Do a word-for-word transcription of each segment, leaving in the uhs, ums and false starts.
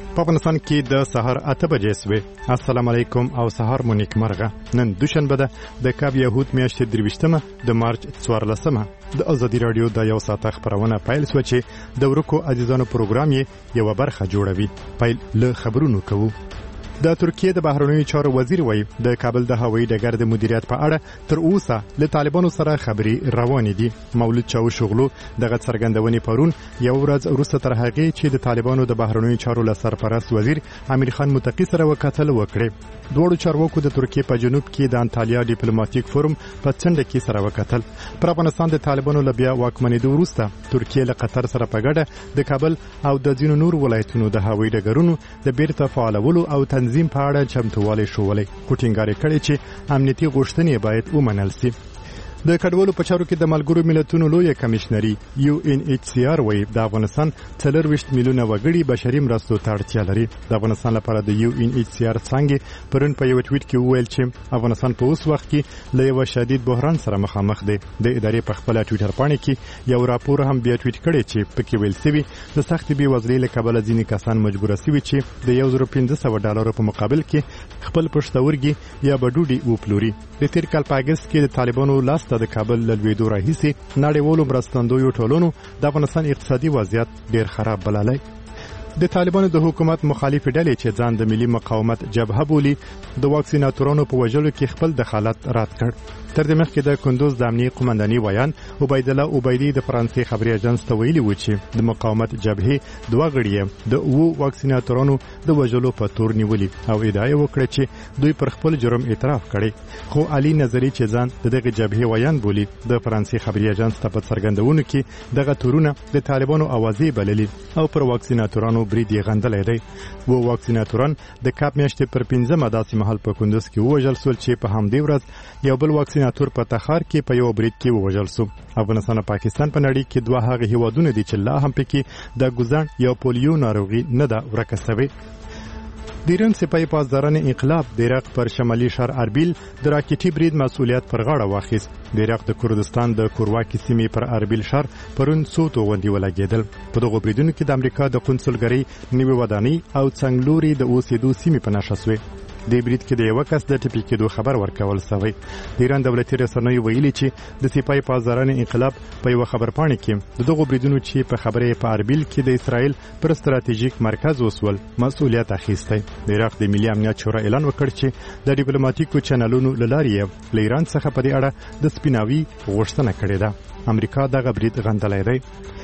په افغانستان کې د سهار اته بجې سوې. السلام علیکم او سهار مو نیک مرغه. نن دوشنبه ده د کاب یهود میاشتې درویشتمه د مارچ څوارلسمه. د ازادي رادیو د یو ساعت خبرونه پیل سو چې د ورکو عزیزانو پروګرام یې یو برخه جوړوي. پیل له خبرونو کوو. د ترکیه د بهرنیو چارو وزیر وایي د کابل د هوایي ډګر د مدیریت په اړه تر اوسه له طالبانو سره خبرې روانې دي. مولود چاوشوغلو دغه څرګندونې پرون یو ورځ وروسته تر هغې چې د طالبانو د بهرنیو چارو له سرپرست وزیر امیر خان متقی سره وکتل وکړي. دوړو چارواکو د ترکیه په جنوب کې د انټالیا ډیپلوماټیک فورم په څنډه کې سره وکتل. پر افغانستان د طالبانو له بیا واکمنېدو وروسته ترکیه له قطر سره په ګډه د کابل او د ځینو نور ولایتونو د هوایي ډګرونو د بیرته فعالولو او تنظیم په اړه چمتووالی شوولې. کوټینګاري کړي چې امنیتي غوښتنې باید ومنل شي. د کډوالو په چارو کې د ملګرو ملتونو لوی کمشنري یو ان ایچ سی آر وایي د افغانستان څلور ویشت میلیونه وګړي بشري مرستو ته اړتیا لري. د افغانستان لپاره د یو ان ایچ سی آر څنګه پرون په یو ټویټ کې وویل چې افغانستان په اوس وخت کې له یو شدید بحران سره مخامخ دی. د ادارې په خپل ټویټر باندې کې یو راپور هم بیا ټویټ کړی چې پکې ویل شوی د سخت بېوزلۍ له کبله ځینې کسان مجبور شوي چې د یو زر پنځه سوه ډالرو په مقابل کې خپل پښتورګي یا بډوډي وپلوري. د تیر کال په اګست کې د طالبانو لاس د کابل له لویدو راهیسې نړیوالو مرستندویو ټولنو د افغانستان اقتصادي وضعیت ډیر خراب بللی. د طالبانو د حکومت مخالف ډلې چې ځان د ملي مقاومت جبهه بولي د واکسیناتورانو په وژلو کې خپل دخالت رد کړ. تر دې مخکې د کندوز د امنیه قومنداني ویان عبید الله عبیدی د فرانسې خبري اژانس ته ویلي و چې د مقاومت جبهې دوه غړي د اوو واکسیناتورانو د وژلو په تور نیولي او ادعا وکړه چې دوی پر خپل جرم اعتراف کړي. خو علي نظری چې ځان دغه جبهې ویان بولي د فرانسې خبري اژانس ته په څرګندونو کې دغه تورونه د طالبانو اوازې بللي او پر واکسیناتورانو برید یې غندلی دی. و واکسیناتوران د کاپ میاشتې پر پنځمه داسې مهال په کندوز کې ووژل سول چې په همدې ورځ یو بل واکسیناتور په تخار کې په یو برید کې ووژل سو. افغانستان او پاکستان په نړۍ کې دوه هغه هیوادونه دي چې لا هم پکې د ګوزن یا پولیو ناروغي نه ده ورکه شوې. د ایران سپاه پاسداران انقلاب د عراق پر شمالي شهر اربیل د راکټي برید مسؤلیت پر غاړه واخیست. د عراق د کردستان د کورواکي سیمې پر اربیل شهر پرون څو توغندي ولګېدل. په دغو بریدونو کې د امریکا د قونسلګرۍ نوې ودانۍ او څنګلوري د اوسېدو سیمې په نښه شوې. د برید کې د یو کس د ټپي کېدو خبر ورکول شوی. د ایران دولتي رسنیو ویلي چې د سپاه پاسداران انقلاب په یو خبرپاڼه کې دغه بریدونو چې په خبره په اربیل کې د اسرائیل پر ستراتیژیک مرکز وسول مسؤلیت اخیستی. د عراق د ملي امنیت شورا اعلان وکړ چې د ډیپلوماټیکو چینلونو له لارې له ایران څخه په دې اړه د سپیناوي غوښتنه کړې ده. امریکا دغه برید غندلی دی.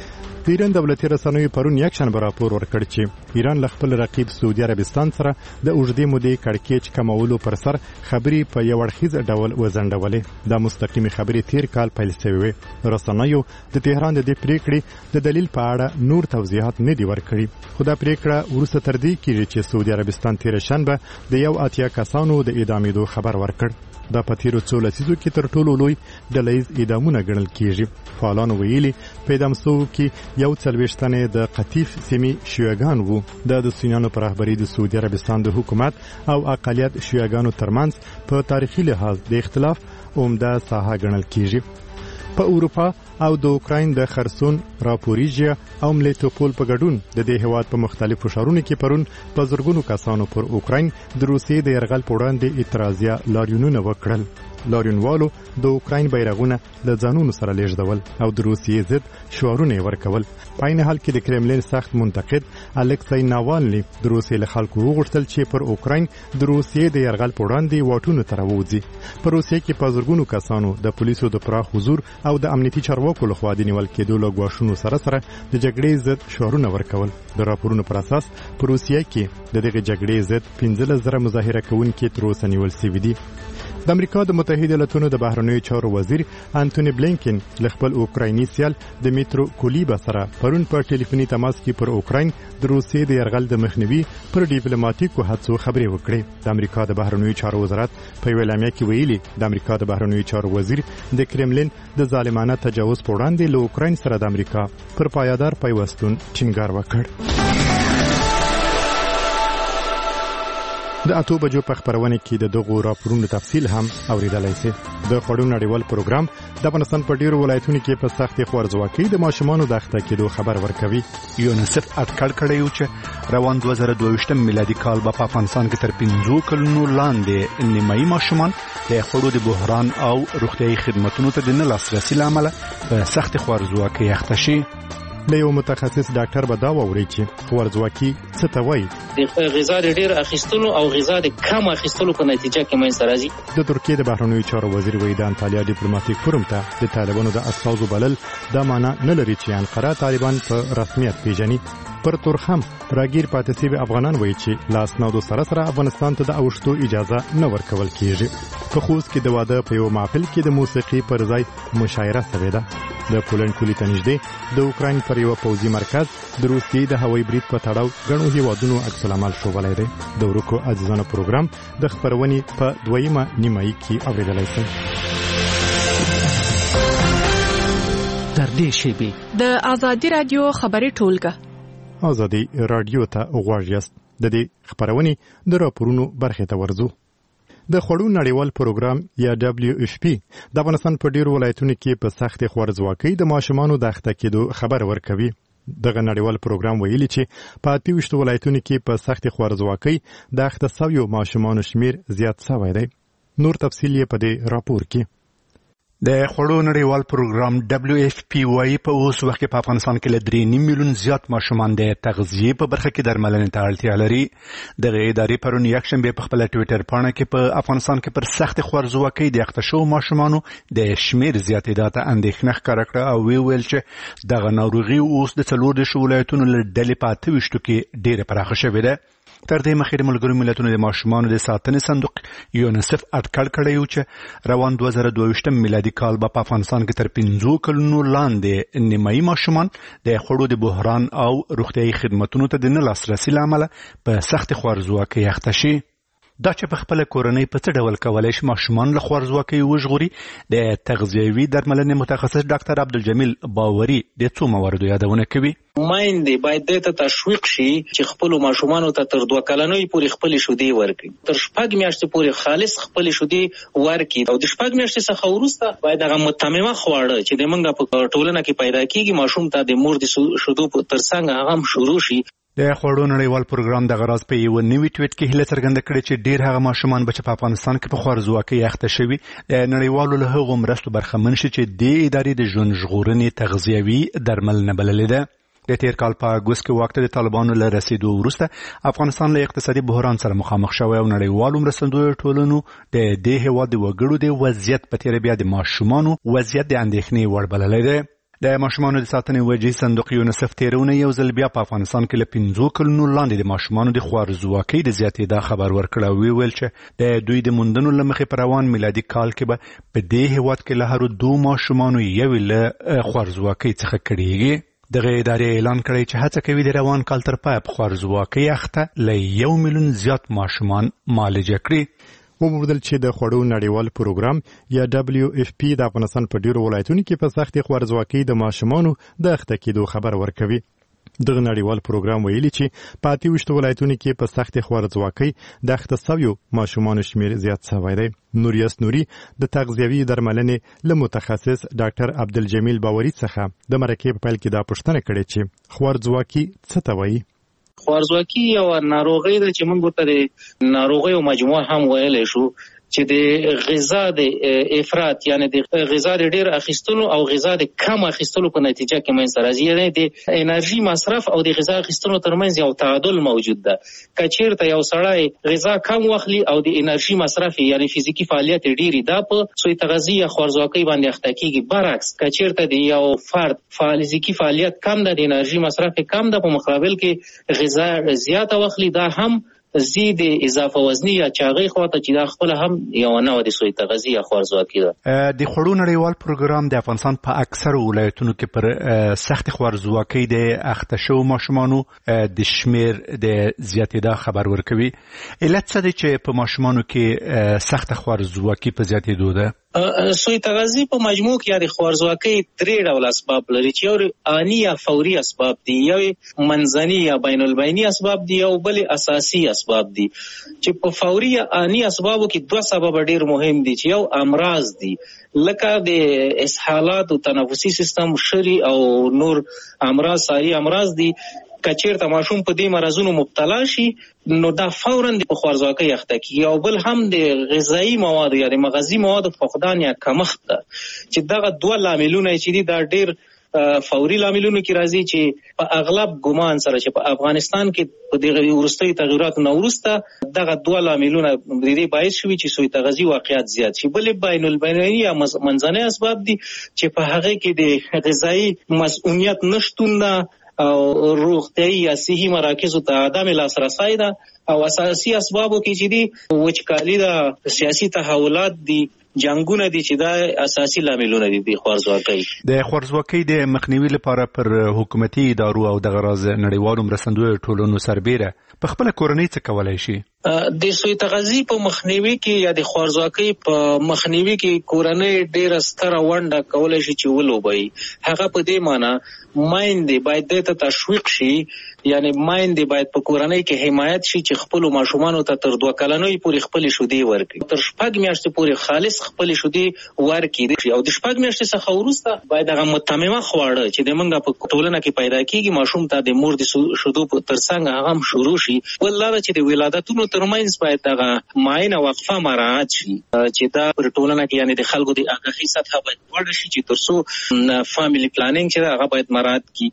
د ایران دولتي رسنیو پرون یکشنبه راپور ورکړ چې ایران له خپل رقیب سعودي عربستان سره د اوږدې مودې کړکېچ کمولو پر سر خبرې په یو اړخیز ډول وځنډولې. دا مستقیمي خبرې تیر کال پیل شوې وې. رسنیو د تهران د دې پریکړې د دلیل په اړه نور توضیحات نه دي ورکړي. خو دا پریکړه وروسته تر دې کېږي چې سعودي عربستان تیر شنبه د یو اتیا کسانو د اعدامېدو خبر ورکړ. دا په تیرو څو لسیزو کې تر ټولو لوی ډلهییز اعدامونه ګڼل کېږي. فعالانو ویلي په اعدام شوو کې یو څلوېښت تنې د قطیف سیمې شیعهګان وو. دا د سنیانو په رهبرۍ د سعودي عربستان د حکومت او اقلیت شیعهګانو ترمنځ په تاریخي لحاظ د اختلاف عمده ساحه ګڼل کېږي. په اروپا او د اوکراین د خرسون، راپوریژیا او ملیټوپول په ګډون د دې هیواد په مختلفو ښارونو کې پرون په زرګونو کسانو پر اوکراین د روسیې د یرغل په وړاندې اعتراضیه لاریونونه وکړل. لاریونوالو د اوکراین بیرغونه له ځانونو سره لیږدول او د روسیې ضد شعارونه ورکول. په عین حال کې د کرملین سخت منتقد الکسای ناوالني د روسیې له خلکو وغوښتل چې پر اوکراین د روسیې د یرغل په وړاندې واټونو ته راووځي. په روسیې کې په زرګونو کسانو د پولیسو د پراخ حضور او د امنیتي چارواکو لخوا د نیول کېدو له ګواښونو سره سره د جګړې ضد شعارونه ورکول. د راپورونو پر اساس په روسیې کې د دغه جګړې ضد پنځلس زره مظاهره کوونکي تر اوسه نیول شوي دي. د امریکا د متحده ایالاتونو د بهرنیو چارو وزیر انټونی بلینکن له خپل اوکرایني سیال دمیترو کولیبا سره پرون په ټلیفوني تماس کې پر اوکراین د روسیې د یرغل د مخنیوي پر ډیپلوماټیکو هڅو خبرې وکړې. د امریکا د بهرنیو چارو وزارت په یوه اعلامیه کې ویلي د امریکا د بهرنیو چارو وزیر د کرملین د ظالمانه تجاوز په وړاندې له اوکراین سره د امریکا پر پایدار پیوستون ټینګار وکړ. د اته بجو په خبرونه کې د دغو راپورونو تفصیل هم اوریدلای شئ. د خړو نړیوال پروګرام د افغانستان په ډیرو ولایتونو کې په سختي خوارځواکۍ د ماشومانو د اخته کېدو خبر ورکوي. یونیسف اټکل کړی و چې روان دوه زره دوه ویشتم میلادي کال به په افغانستان کې تر پنځو کلونو لاندې نیمایي ماشومان د خړو د بحران او روغتیايي خدماتو ته د نه لاسرسي له امله په سختي خوارځواکۍ اخته شي. له یو متخصص ډاکټر به دا واوري چې خوارځواکي څه ته وایي. د غذا ډېر اخیستلو او غذا د کم اخیستلو په نتیجه کې منځته راځي. د ترکیې د بهرنیو چارو وزیر وایي د انطالیا ډیپلوماټیک فورم ته د طالبانو د استازو بلل دا معنی نه لري چې انقره طالبان په رسمیت پیژني. پر تورخم راګیر پاتې شوي افغانان وایي چې لاس نودو سره سره افغانستان ته د اوښتو اجازه نه ورکول کیږي. په خوست کې د واده په یو محفل کې د موسیقي پر ځای مشاعره شوې ده. د پولند پولې ته نږدې د اوکراین پر یو پوځي مرکز د روسیې د هوایي برید په تړاو ګڼو هیوادونو عکس العمل ښودلی دی. د ورکو عزیزانو پروګرام د خپرونې په دویمه نیمایي کې اورېدلی شئ. تر دې شیبې د ازادي رادیو خبري ټولګه ازادي رادیو ته غواړئ یاست. د دې خبرونې د راپورونو برخې ته ورځو. د خړو نړیوال پروګرام یا دبليو اف پی د افغانستان په ډیرو ولایتونو کې په سخت خوارځواکۍ د ماشومانو د اخته کېدو خبر ورکوي. دغه نړیوال پروګرام ویلي چې په اته ویشت ولایتونو کې په سخت خوارځواکۍ د اخته شویو ماشومانو شمیر زیات شوی دی. نور تفصیل یې په دې راپور کې. د خړو نړیوال پروګرام دبليو اف پی وايي په اوس وخت کې په افغانستان کې له درې نیم میلیون زیات ماشومان د تغذیې په برخه کې درملنې ته اړتیا لري. دغه ادارې پرون یکشنبه په خپل ټوئیټر پاڼه کې په افغانستان کې پر سخت خوارځواکۍ د اخته شوو ماشومانو د شمیر زیاتېدا ته اندېښنه ښکاره کړه او وی ویل چې دغه ناروغي اوس د څلور دېرشو ولایتونو له ډلې په اته ویشتو کې ډېره پراخه شوې ده. تر دې مخکې د ملګرو ملتونو د ماشومانو د ساتنې صندوق یونیسف اټکل کړی و چې روان دوه زره دوه ویشتم میلادي کال به په افغانستان کې تر پنځو کلونو لاندې نیمایي ماشومان د خړو د بحران او روغتیايي خدماتو ته د نه لاسرسي له امله په سخت خوارځواکۍ اخته شي. دا چې په خپل کورنۍ په څه ډول کولای شي ماشومان له خوارځواکۍ وژغوري، د تغذیوي درملنې متخصص ډاکټر عبدالجمیل باوري د څو مواردو یادونه کوي. مایندې باید د ته تشویق شي چې خپل ماشومانو ته تر دوه کلنۍ پورې خپل شودې ورکړي، تر شپږ میاشتې پورې خالص خپل شودې ورکړي او د شپږ میاشتې څخه وروسته باید هغه متممه خواړه چې د موږ په ټولنه کې پیدا کیږي ماشوم ته د مور د شودو تر څنګ هغه هم شروع شي. د خړو نړیوال پروګرام د غراض په یو نوی ټویټ کې هله څرګنده کړې چې ډیر هغه ماشومان به په افغانستان کې په خوارځواکۍ اخته شوي د نړیوالو له هغو مرستو برخمن شي چې د ادارې د ژوند ژغورنې تغذیوي درملنه بللې ده. د تیر کال په اګوست کې وخت د طالبانو له رسیدو وروسته افغانستان له اقتصادي بحران سره مخامخ شوی او نړیوالو مرستندویو ټولنو د دې هیواد د وګړو د وضعیت په تیر بیا د ماشومانو وضعیت د اندېښنې وړ بللی دی. د ماشومانو د ساتنې وجهي صندوق یونیسف تیرونه یو ځل بیا په افغانستان کې له پنځو کلونو لاندې د ماشومانو د خوارځواکۍ د زیاتېدا خبر ورکړ او ویل چې د دوی د موندنو له مخې په روان میلادي کال کې به په دې هیواد کې له هرو دوه ماشومانو یو له خوارځواکۍ څخه کړيږي. دغه ادارې اعلان کړی چې هڅه کوي د روان کال تر پایه په خوارځواکۍ اخته له یو میلیون زیات ماشومان معالجه کړي. وموندل چې د خړو نړیوال پروګرام یا دبليو اف پی د افغانستان په ډیرو ولایتونو کې په سختي خوارځواکۍ د ماشومانو د اخته کېدو خبر ورکوي. دغه نړیوال پروګرام ویلي چې په اته ویشت ولایتونو کې په سختي خوارځواکۍ د اخته شویو ماشومانو شمیر زیات شوی دی. نوریاس نوري د تغذیوي درملنې له متخصص ډاکټر عبدالجمیل باوري څخه د مرکې په پیل کې دا پوښتنه کړې چې خوارځواکۍ څه ته وایي. خوارځواکي یو ناروغي ده چې موږ ورته د ناروغیو مجموعه هم ویلی شو چې د غذا د افراط یعنی د غذا د ډیر اخیستلو او غذا د کم اخیستلو په نتیجه کې منځته راځي. یعنی د انرژي مصرف او د غذا اخیستلو ترمنځ یو تعادل موجود ده. که چیرته یو سړی غذا کم واخلي او د انرژي مصرف یعنی فزیکی فعالیت ډیری ده په سوی تغذیه یا خوارځواکۍ باندې اخته کیږي. برعکس که چیرته د یو فرد فزیکی فعالیت کم ده د انرژي مصرف کم ده په مقابل کې غذا زیاته واخلي دا هم زید اضافه وزنی یا چاغي خواته چې دا خپل هم یو نه ودی سوی تغذیه یا خوارځواکۍ ده. د خړو نړیوال پروګرام د افغانستان په اکثر ولایتونو کې پر سخت خوارځواکۍ د اخته شوو ماشومانو د شمیر د زیاتېدا خبر ورکوي. علت څه دی چې په ماشومانو کې سخت خوارځواکۍ په زیاتېدو ده؟ سوی تغذی په مجموع کې یا د خوارزواکۍ درې ډول اسباب لري چې یو آنی یا فوري اسباب دي، یو منځني یا بین البیني اسباب دي، او بل اساسي اسباب دي. چې په فوري یا آنی اسبابو کې دوه سبب ډیر مهم دي چې یو امراض دي لکه د اسهالات او تنفسي سیستم شری او نور امراض ساری امراض دي. کچیر ته ماشوم په دې مرزونو مبتلا شي نو دا فوراً د خوارزواکۍ اخته کیږي. او بل هم د غذایی مواد یا د مغذي مواد فقدان یا کمښت ده چې دغه دوه لاملونه چې دي دا ډیر فوري لاملونه کې راځي چې په اغلب ګمان سره چې په افغانستان کې په دغه وروستي تغیراتو نه وروسته دغه دوه لاملونه د دې باعث شوي چې سوی تغذی واقعیت زیات شي. بل بین البیني یا منځني اسباب دي چې په هغه کې د غذایی مسؤلیت نشتون ده او روغتیايي یا صحي مراکزو ته عدم لاسرسی ده. او اساسي اسبابو کې چې دي وچکالي ده، سیاسي تحولات دي، جنگونه دي چې دا اساسي لاملونه دي د خوارزواکۍ. د خوارزواکۍ د مخنیوي لپاره پر حکومتي ادارو او د غراض نړیوالو مرستندویو ټولنو سربیره په خپل کورنۍ څه کولای شي؟ د سوی تغذی په مخنیوي کې یا د خوارزواکۍ په مخنیوي کې کورنۍ ډیره ستره ونډه کولای شي چې ولوبوي. هغه په دې معنی مایندې باید ته تشویق شي، یعنی مایندې باید په کورنۍ کې حمایت شي چې خپل ماشومان ته تر دوه کلنۍ پورې خپل شودې ورکړي، تر شپږ میاشتې پورې خالص خپل شودې ورکړي. او د شپږ میاشتې څخه وروسته باید هغه متممه خواړه چې د منګه په ټولنه کې پیدا کیږي ماشوم ته د مور د شودو تر څنګ هغه هم شروع شي. ولله چې د ولادتونو ترمنځ باید دغه معینه وقفه مراعات شي چې دا پر ټولنه کې یعنی د خلکو د آگاهی سطح باید لوړ شي چې ترڅو فاميلي پلانینګ چې هغه باید مراعات کی.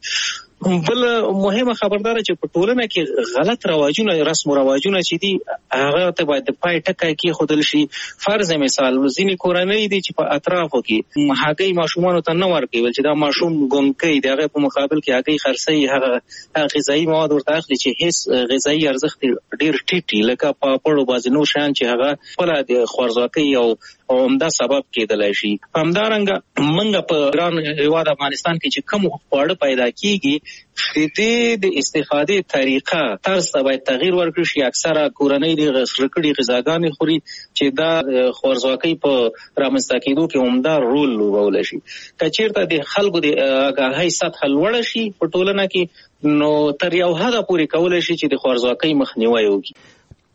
بل مهمه خبردار چې په ټولنه کې غلط رواجونه رسم او رواجونه چې دي هغه ته باید د پای ټکای کې خودل شي. فرض مثال ځینې کورنۍ دي چې په اطرافو کې هغه ماشومان ته نه ورکوي چې دا ماشوم ګونګي دغه په مقابل کې هغه خرڅي هغه غذایی مواد ورته اخلي چې هیڅ غذایی ارزښت ډیر ټیټي لکه پاپړ او بازنو شان چې هغه خپل د خوارزواکۍ او عمده سبب کېدلای شي. همدارنګه منګه په ګران هیواد افغانستان کې چې کوم خواړه پیدا کیږي د دې د استفادې طریقه طرز ته باید تغییر ورکړي شي. اکثره کورنۍ د غسرکړي غذاګانې خوري چې دا خوارزواکۍ په رامنځته کېدو کې عمده رول لوبولی شي. که چېرته د خلکو د آګاهۍ سطح لوړه شي په ټولنه کې نو تر یو حده پورې کولی شي چې د خوارزواکۍ مخنیوی وکړي.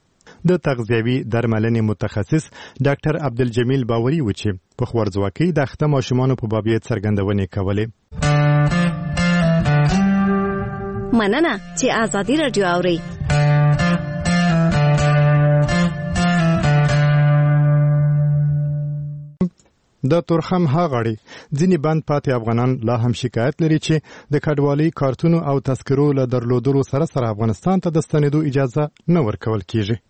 د تغذیوي درملنې متخصص ډاکټر عبدالجمیل باوري و چې په خوارزواکۍ د اخته ماشومانو په بابیت څرګندونې کولې. مننه چې آزادي رادیو اوري. د تورخم ها غړي ځینې بند پاتې افغانان لا هم شکایت لري چې د کډوالۍ کارتونو او تذکرو له درلودلو سره سره افغانستان ته د ستنېدو اجازه نه ورکول کیږي.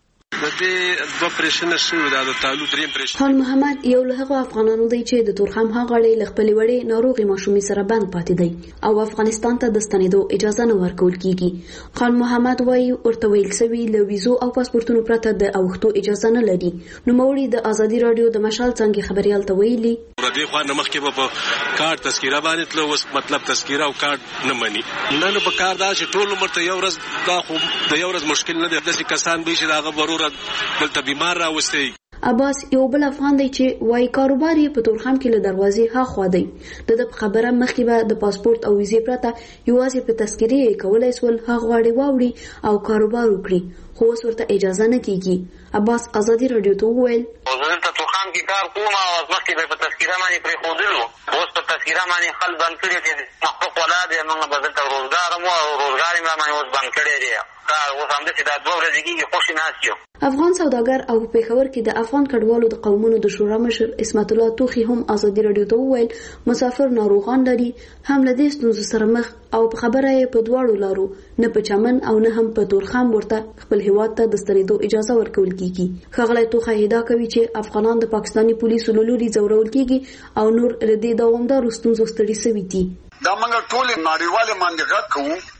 خان محمد یو له هغو افغانانو دی چې د تورخم ها غړي له خپلې وړې ناروغي ماشومې سره بند پاتې دی او افغانستان ته د ستنېدو اجازه نه ورکول کیږي. خان محمد وایي ورته ویل شوي له ویزو او پاسپورتونو پرته د اوښتو اجازه نه لري. نوموړي د آزادي رادیو د مشال څنګه خبريال ته ویلي دې خو نه مخکې په کارت تذکره باندې تل اوس مطلب تذکره او کارت نه مني. نه نو په کار دا چې ټول عمر ته یو ورځ دا خو د یو ورځ مشکل نه دی. داسې کسان به چې دا ضرورت بلته بیمار راوستي. عباس یو بل افغان دی چې وايي کاروبار یې په تورخم کې له دروازې ها خوا دی. د د خبره مخکې به د پاسپورت او ویزې پرته یوازې په تذکرې یې کولای سول هغه غواړي واوړي او کاروبار وکړي خو اوس ورته اجازه نه کیږي. عباس آزادي رادیو ته وویل زه تورخم کې کار کوم او مخکې به په تذکره باندې پرې ښودلو، اوس په تذکره باندې خل بند کړي چې محقق ولا دی موږ به دلته روزګار مو او روزګار یې باندې اوس بند کړی دی. اوس همداسې دا دوه ورځې کېږي خوشې ناست یو. افغان سوداګر او په پېښور کې د افغان کډوالو د قومونو د شورا مشر اسمت الله توخي هم آزادي رادیو ته وویل مسافر ناروغان لري هم له دې ستونزو سره مخ او په خبره یې په دواړو لارو نه په چمن او نه هم په تورخم ورته خپل هیواد ته د ستنېدو اجازه ورکول کیږي. ښاغلی توخه ادعا کوي چې افغانان د پاکستاني پولیسو له لوري ځورول کیږي او نور له دې دوامدارو ستونزو ستړي شوي دي. دا موږ ټول نړیوال باندې غږ کوو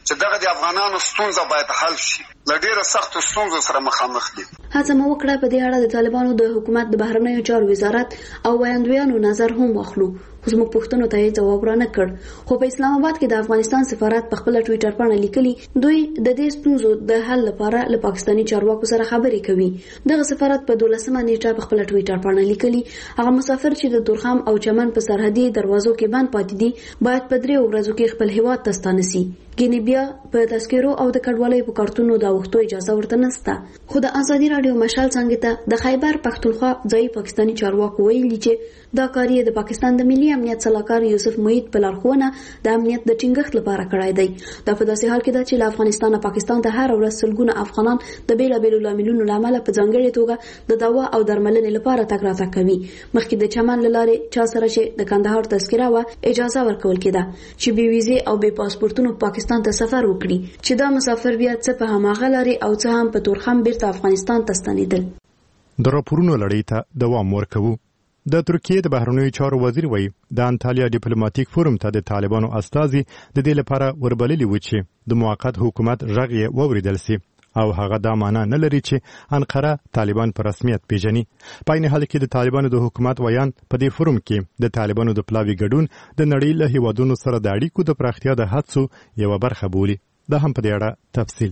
چې دغه د افغانانو ستونزه باید حل شي. له ډیره سختو ستونزو سره مخامخ دي. هڅه مو وکړه په دې اړه د طالبانو د حکومت د بهرنیو چارو وزارت او ویاندویانو نظر هم واخلو، خو زموږ پوښتنو ته یې ځواب را نه کړ. خو په اسلام آباد کې د افغانستان سفارت په خپل ټوئیټر باندې لیکلي دوی د دې ستونزو د حل لپاره له پاکستاني چارواکو سره خبرې کوي. دغه سفارت په دولسمه نیټه په خپل ټوئیټر باندې لیکلي هغه مسافر چې د تورخم او چمن په سرحدي دروازو کې بند پاتې دي باید په درې ورځو کې خپل هیواد ته ستانه شي. ګینې بیا په تذکرو او د کډوالۍ په کارتونو د وختو اجازه ورته نشته. خو د ازادي رادیو مشال څنګه ته د خیبر پختونخوا ځای پاکستاني چارواکو ویلي چې دا کار یې د پاکستان د ملي امنیت صلاحکار یوسف موحد په لارښوونه د امنیت د ټینګښت لپاره کړای دی. دا په داسې حال کې ده چې له افغانستان او پاکستان ته هر ورځ سلګونه افغانان د بیلابېلو لاملونو له امله په ځانګړې توګه د دوا او درملنې لپاره تګ راتګ کوي. مخکې د چمن له لارې چا سره چې د کندهار تذکره وه اجازه ورکول کېده چې بې ویزې او بې پاسپورتونو پاکستان ته سفر وکړي، چې دا مسافر بیا څه په هماغه لارې او څه هم په تورخم بیرته افغانستان ته ستنېدل. د راپورونو لړۍ ته دوام ورکوو. د ترکیې د بهرنیو چارو وزیر وایي د انټالیا ډیپلوماټیک فورم ته د طالبانو استازي د دې لپاره وربللي و چې د موقت حکومت غږ یې واوریدل سي او هغه دا معنا نه لري چې انقره طالبان په رسمیت پیژني. په عین حال کې د طالبانو د حکومت ویان په دې فورم کې د طالبانو د پلاوي ګډون د نړۍ له هیوادونو سره د اړیکو د پراختیا د هڅو یوه برخه بولي. دا هم په دې اړه تفصیل.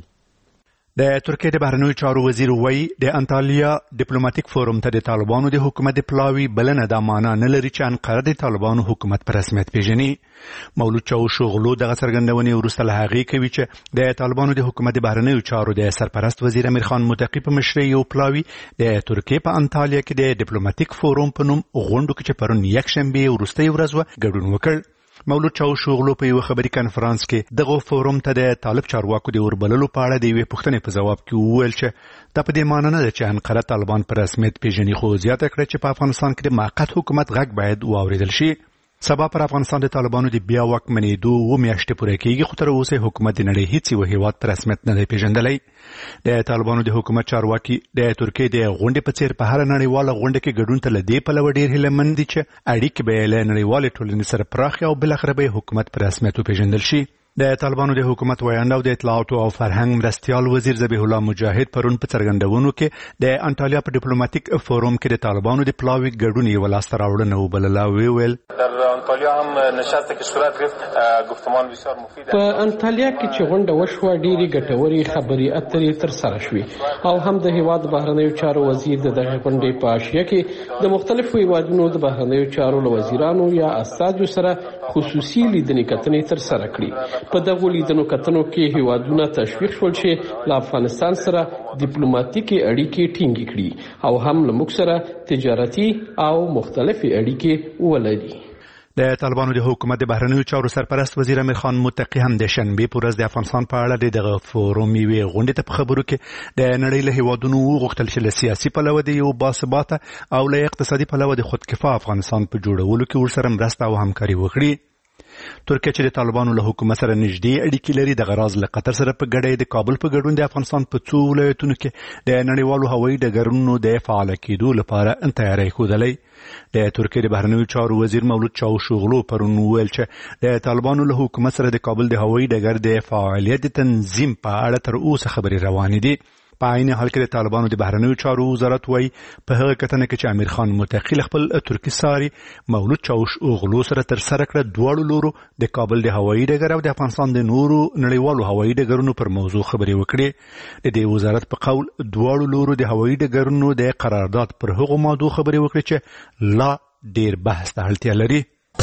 د ترکیې د بهرنیو چارو وزیر وایي د انټالیا ډیپلوماټیک فورم ته د طالبانو د حکومت د پلاوي بلنه دا معنا نه لري چې انقره د طالبانو حکومت په رسمیت پیژني. مولود چاوشوغلو دغه څرګندونې وروسته له هغې کوي چې د طالبانو د حکومت د بهرنیو چارو د سرپرست وزیر امیر خان متقي په مشرۍ یو پلاوي د ترکیې په انټالیا کې د ډیپلوماټیک فورم په نوم غونډو کې چې پرون یکشنبه وروسته ورځ و ګډون وکړ. مولود چاوشوغلو په یو خبري کانفرنس کې دغه فورم ته د طالب چارواکو د وربللو په اړه د یوې پوښتنې په جواب کې وویل چې دا په دې معنی نه ده چې انقره طالبان په رسمیت پیژني، خو زیاته کړه چې په افغانستان کې د موقت حکومت غږ باید واوریدل شي. سبا پر افغانستان د طالبانو د بیا واکمنېدو اوه میاشتې پوره کېږي، خو تر اوسه حکومت د نړۍ هیڅ یو هیواد په رسمیت نه دی پیژندلی. د طالبانو د حکومت چارواکي د ترکیې د غونډې په څیر په هر نړیواله غونډه کې ګډون ته له دې پلوه ډېر هیلهمند دي چې اړیکې به له نړیوالې ټولنې سره پراخې او بالاخره به حکومت په رسمیت وپیژندل شي. د طالبانو د حکومت ویاند او د اطلاعاتو او فرهنګ مرستیال وزیر ذبیح الله مجاهد پرون په څرګندونو کې د انټالیا په ډیپلوماټیک فورم کې د طالبانو د پلاوي ګډون یې ولاسته راوړنه وبلله. ویل در انټالیا هم نشسته کې صورت گرفت گفتمان بسیار مفید په انټالیا کې چې غونډه وشوه ډېری ګټورې خبرې اترې تر سره شوې او هم د هیواد بهرنیو چارو وزیر د دغه غونډې په اشیا کې د مختلفو هیوادونو د بهرنیو چارو له وزیرانو یا استازو سره خصوصي لیدنې کتنې تر سره کړې. په دغه لیدنو کتنو کې هیوادونه تشویق شول چې له افغانستان سره ډیپلوماټیکي اړیکې ټینګې کړي او هم له موږ سره تجارتي او مختلفې اړیکې ولري. د طالبانو د حکومت د بهرنیو چارو سرپرست وزیر امیر خان متقي هم د شنبه په ورځ د افغانستان په اړه دغه فورم یوې غونډې ته په خبرو کې د نړۍ له هیوادونو وغوښتل چې له سیاسي پلوه د یو باثباته او له اقتصادي پلوه د خودکفا افغانستان په جوړولو کې ورسره مرسته او همکاري وکړي. ترکیه چې د طالبانو له حکومت سره نږدې اړیکې لري د غراز له قطر سره په ګډه د کابل په ګډون د افغانستان په څو ولایتونو کې د نړیوالو هوایي ډګرونو د فعال کېدو لپاره تیاری ښودلی. د ترکیې د بهرنیو چارو وزیر مولود چاوشوغلو پرون وویل چې د طالبانو له حکومت سره د کابل د هوایي ډګر د فعالیت تنظیم په اړه تر اوسه خبرې روانې دي. په عین حال کې د طالبانو د بهرنیو چارو وزارت وایي په هغه کتنه کې چې امیر خان متقي خپل ترکي ساري مولود چاوشوغلو سره تر سره کړه دواړو لورو د کابل د هوایي ډګر او د افغانستان د نورو نړیوالو هوایي ډګرونو پر موضوع خبرې وکړې. د دې وزارت په قول دواړو لورو د هوایي ډګرونو د قرارداد پر هغو موضوع خبرې وکړې چې لا ډیر بحث ته اړتیا لري.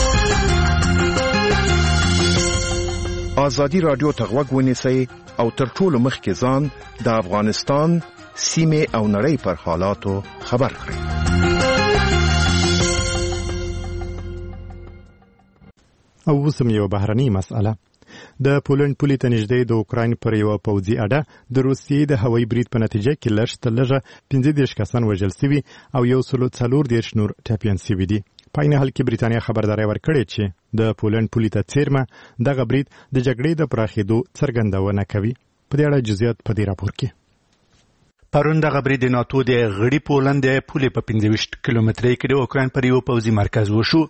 آزادی رادیو ته غوږ ونیسئ او تر ټولو مخکې ځان د افغانستان سیمې او نړۍ پر حالاتو خبر کړئ. او اوس یو بهرنۍ مسأله. د پولند پولې ته نږدې د اوکراین پر یوه پوځي اډه د روسیې د هوایي برید په نتیجه کې لږ تر لږه پنځه دېرش کسان وژل سوي او یو سل څلور دېرش نور ټپیان سوي دي. په عین حال کې بریتانیا خبرداری ورکړې چې د پولند پولې ته څیرمه دغه برید د جګړې د پراخېدو څرګندونه کوي. په دې اړه جزئیات په دې راپور کې. پرون دغه برید د ناتو د غړي پولند د پولې په پنځه ویشت کیلومترۍ کې د اوکراین پر یو پوځي مرکز وشو.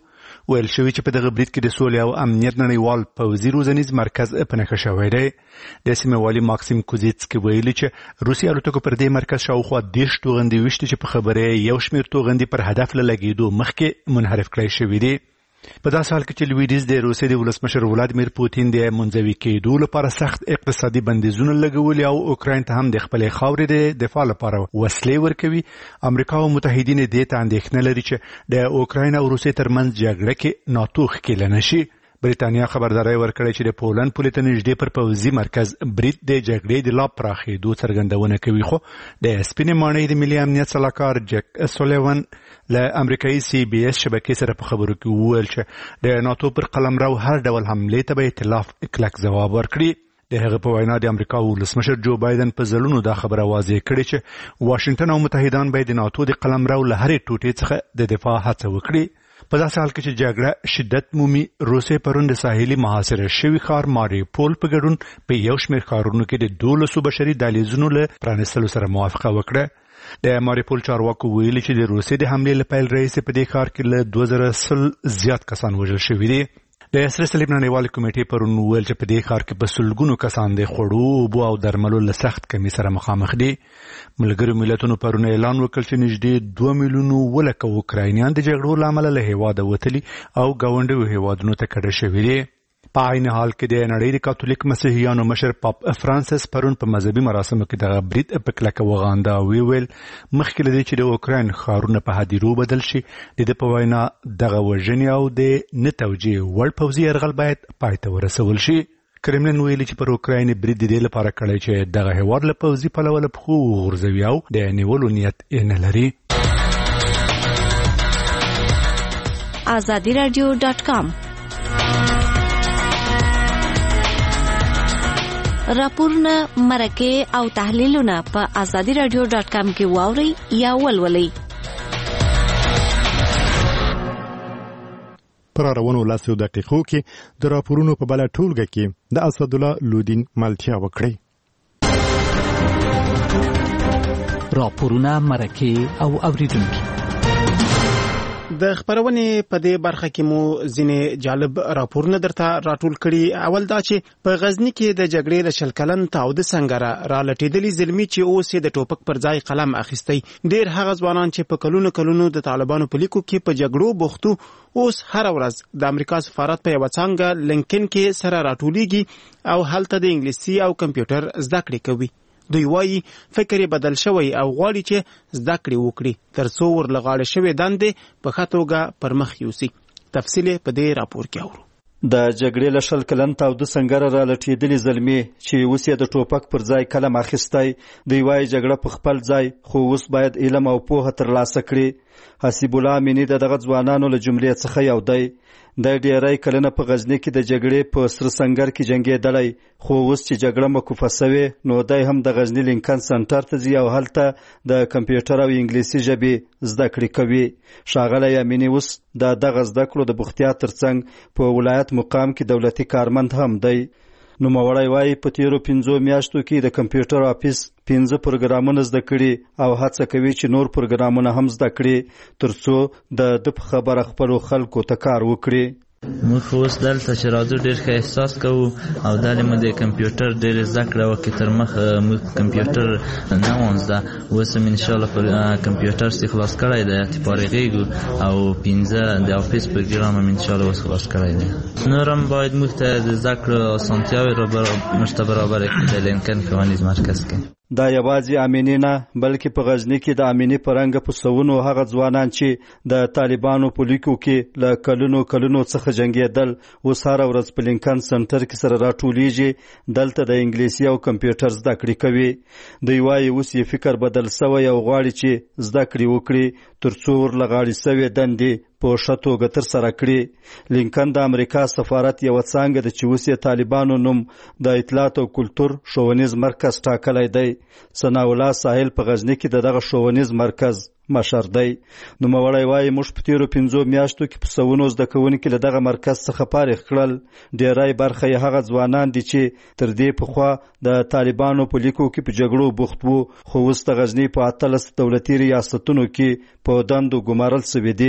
ویل شوی چې په دغه برید کې د سولې او امنیت نړیوال پوځي روزنیز مرکز په نښه شوی دی. د سیمې والي ماکسیم کوزیتسکي ویلي چې روسي الوتکو پر دې مرکز شاوخوا دېرش توغندي ویشتي چې په خبره یو شمېر توغندي پر هدف له لګېدو مخکې منحرف کړی شوي دي. په داسې حال کې چې لویډیز د روسیې د ولسمشر ولادیمیر پوتین د منځوي کېدو لپاره سخت اقتصادي بندیزونه لګولي او اوکراین ته هم د خپلې خاورې د دفاع لپاره وسلې ورکوي، امریکا او متحدین دې ته اندېښنه لري چې د اوکراین او روسیې ترمنځ جګړه کې ناتو ښکېله نشي. بریتانیا خبرداري ورکړې چې د پولند پولې ته نږدې پر پوځي مرکز برید د جګړې د لا پراخېدو څرګندونه کوي، خو د سپینې ماڼۍ د ملي امنیت سلاکار جک سولیوان له امریکایي سی بي اس شبکې سره په خبرو کې وویل چې د ناتو پر قلمرو هر ډول حملې ته به ائتلاف کلک ځواب ورکړي. د هغه په وینا د امریکا ولسمشر جو بایدن په ځلونو دا خبره واضح کړې چې واشنگټن او متحدان باید د ناتو د قلمرو له هرې ټوټې څخه د دفاع هڅه وکړي. په داسې حال کې چې جګړه شدت مومي، روسیې پرون د ساحلي محاصره شوي ښار ماریوپول په ګډون په یو شمېر ښارونو کې د دولسو بشري دهلیزونو له پرانیستلو سره موافقه وکړه. د ماریوپول چارواکو ویلي چې د روسیې د حملې له پیل راهیسې په دې ښار کې له دوه زره سل زیات کسان وژل شوي دي. د سره صلیب نړیوالې کمیټې پرون وویل چې په دې ښار کې په سلګونو کسان د خوړو، اوبو او درملو له سخت کمي سره مخامخ دي. ملګرو ملتونو پرون اعلان وکړ چې نږدې دوه میلیونو ولکه اوکراینیان د جګړو له امله له هېواده وتلي او ګاونډیو هېوادونو ته کډه شوي دي. په عین حال کې د نړۍ د کاتولیک مسیحیانو مشر پاپ فرانسیس پرون په مذهبي مراسمو کې دغه برید په کلکه وغانده او ویل مخکې له دې چې د اوکراین ښارونه په هدیرو بدل شي، د ده په وینا دغه وژنې او د نه توجیه وړ پوځي یرغل باید پای ته ورسول شي. کرملین ویلي چې پر اوکراین برید د دې لپاره کړی چې دغه هېواد له پوځي پلوه له پښو وغورځوي او د نیولو نیت یې نه لري. آزادي رادیو ډاټ کام راپورونه، مرکې او تحلیلونه په آزادي رادیو ډاټ کام کې واورئ یا ولولئ. پر روانو لاسو دقیقو کې د راپورونو په بله ټولګه کې د اسدالله لودین ملتیا وکړئ. راپورونه، مرکې او اوریدونکي. د خبرونې په دې برخه کې مو ځینې جالب راپورونه درته راټول کړي. اول دا چې په غزنی کې د جګړې له شل کلن تاوده سنگره را لټېدلي زلمي چې اوس یې د ټوپک پر ځای قلم اخیستی. ډېر هغه ځوانان چې په کلونو کلونو د طالبانو په لیکو کې په جګړو بوختو اوس هر ورځ د امریکا سفارت په یوه څانګه لینکن کې سره راټولیږي او هلته د انګلیسي او کمپیوټر زده کړې کوي. دوی وایي فکر یې بدل شوی او غواړي چې زده کړې وکړي تر څو ورلغاړې شوې دندې په ښه توګه پر مخ یوسي. تفصیل په دې راپور کې اورو. د جګړې له شل کلن تاوده سنگره را لټېدلي زلمي چې اوس یې د ټوپک پر ځای قلم اخیستی. دوی وایي جګړه په خپل ځای، خو اوس باید علم او پوهه ترلاسه کړي. حسیب الله امینی د دغه ځوانانو له جملې څخه یو دی. د ډیری کلنه په غزنی کې د جګړې په سر سنگر کې جنگېدلی، خو اوس چې جګړه موقوفه شوې نو دی هم د غزنی لینکن سنټر ته ځي او هلته د کمپیوټر او انګلیسي ژبې زده کړې کوي. ښاغلی امینی اوس د دغه زده کړو د بوختیا ترڅنګ په ولایت مقام کې دولتي کارمند هم دی. نوموړی وایي په تیرو پنځو میاشتو کې د کمپیوټر آفیس پنځه پروګرامونه زده کړي او هڅه کوي چې نور پروګرامونه هم زده کړي تر څو د ده په خبره خپلو خلکو ته کار وکړي. موږ اوس دلته چې راځو ډېر ښه احساس کوو او دلې مو د کمپیوټر ډېرې زده کړه وکړې. تر مخه موږ کمپیوټر نه وم زده، اوس هم انشاءالله پر کمپیوټر سي خلاص کړی دی چې فارغېږو او پنځه د آفیس پروګرام هم انشاءالله اوس خلاص کړی دی. نور هم باید موږ ته د زده کړو اسانتیاوې موږ ته برابرې کړي د لینکن ښوونیز مرکز کې. دا یوازې امینی نه بلکې په غزنی کې د امینی په رنګه په سوونو هغه ځوانان چې د طالبانو په لیکو کې له کلونو کلونو څخه جنګېدل اوس هره ورځ په لینکن سنټر کې سره راټولیږي، دلته د انګلیسي او کمپیوټر زده کړې کوي. دوی وایي اوس یې فکر بدل سوی او غواړي چې زده کړې وکړي تر څو ورلغاړې سوې دندې په ښه توګه ترسره کړي. لینکن د امریکا سفارت یوه څانګه ده چې اوس یې طالبانو نوم د اطلاعات او کلتور ښوونیز مرکز ټاکلی دی. ثناء الله ساحل په غزنی کې د دغه ښوونیز مرکز مشر دی. نوموړی وایي موږ په تیرو پنځو میاشتو کې په سوونو زده کوونکي له دغه مرکز څخه فارغ کړل. ډیری برخه یې هغه ځوانان دي چې تر دې پخوا د طالبانو په لیکو کې په جګړو بوخت وو، خو اوس د غزنی په اتلس دولتي ریاستونو کې په دندو ګمارل سوي دي.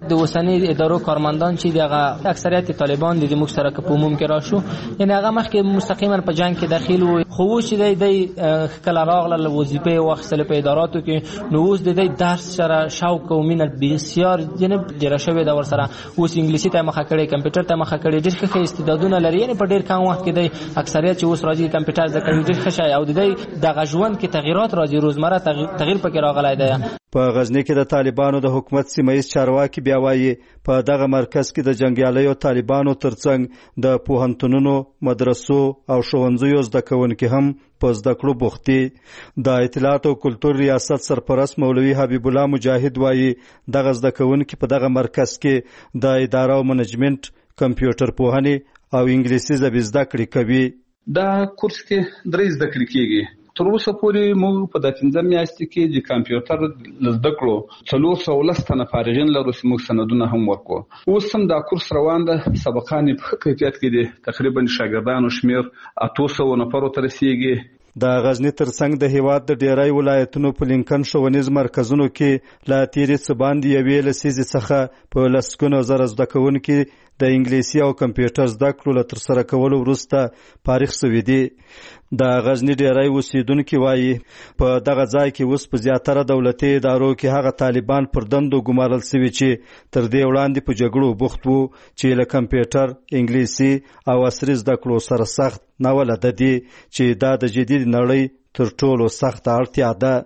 د اوسنی ادارو کارمندان چې دغه اکثریت طالبان د موږ سره په عموم کې راشو یعنی هغه مخکې مستقیما په جنگ کې داخل وو خو چې د کله راغله وظیفه واخیستل په اداراتو کې نو اوس د درس سره شوق او مینه بسیار جنب ډیر شوی دا ور سره اوس انګلیسي ته مخه کړي کمپیوټر ته مخه کړي ډیر ښه استعدادونه لري یعنی په ډیر کم وخت کې د اکثریت چې اوس راځي کمپیوټر زده کوي ډیر ښه شي او د دغه ژوند کې تغیرات راځي روزمره تغییر پکې راغلی دی. په غزنی کې د طالبانو د حکومت سیمایي چارواکي بیا وایي په دغه مرکز کې د جنگیالیو طالبانو ترڅنګ د پوهنتونونو مدرسو او ښوونځیو زده کوونکي هم په زده کړو بوخت دي. د اطلاعات او کلتور ریاست سرپرست مولوي حبیب الله مجاهد وایي دغه زده کوونکي په دغه مرکز کې د اداره او منیجمنت کمپیوټر پوهنې او انګلیسي ژبې زده کړې کوي. دا کورس کې درې زده کړې کېږي. تر اوسه پورې موږ په د پنځه میاشتې کې د کمپیوټر زده کړو څلور سوه لس تنه فارغین لرو چې موږ سندونه هم ورکړو. اوس هم دا کورس روان ده. سبقان یې په ښه کیفیت کې دي. تقریبا شاګردانو شمېر اتو سوو نفرو ته رسیږي. د غزنی ترڅنګ د هیواد د ډیری ولایتونو په لینکن ښوونیز مرکزونو کې لا تیرې څه باندې یوې لسیزې څخه په لسګونو زره زده کوونکي د انګلیسي او کمپیوټر زده کړو له ترسره کولو وروسته فارغ شوي دي. د غزنی ډیری اوسیدونکي وایي په دغه ځای کې اوس په زیاتره دولتي ادارو کې هغه طالبان پر دندو ګمارل شوي چې تر دې وړاندې په جګړو بوخت وو چې له کمپیوټر انګلیسي او عصري زده کړو سره سخت ناولده دي چې دا د جدید نړۍ تر ټولو سخته اړتیا ده.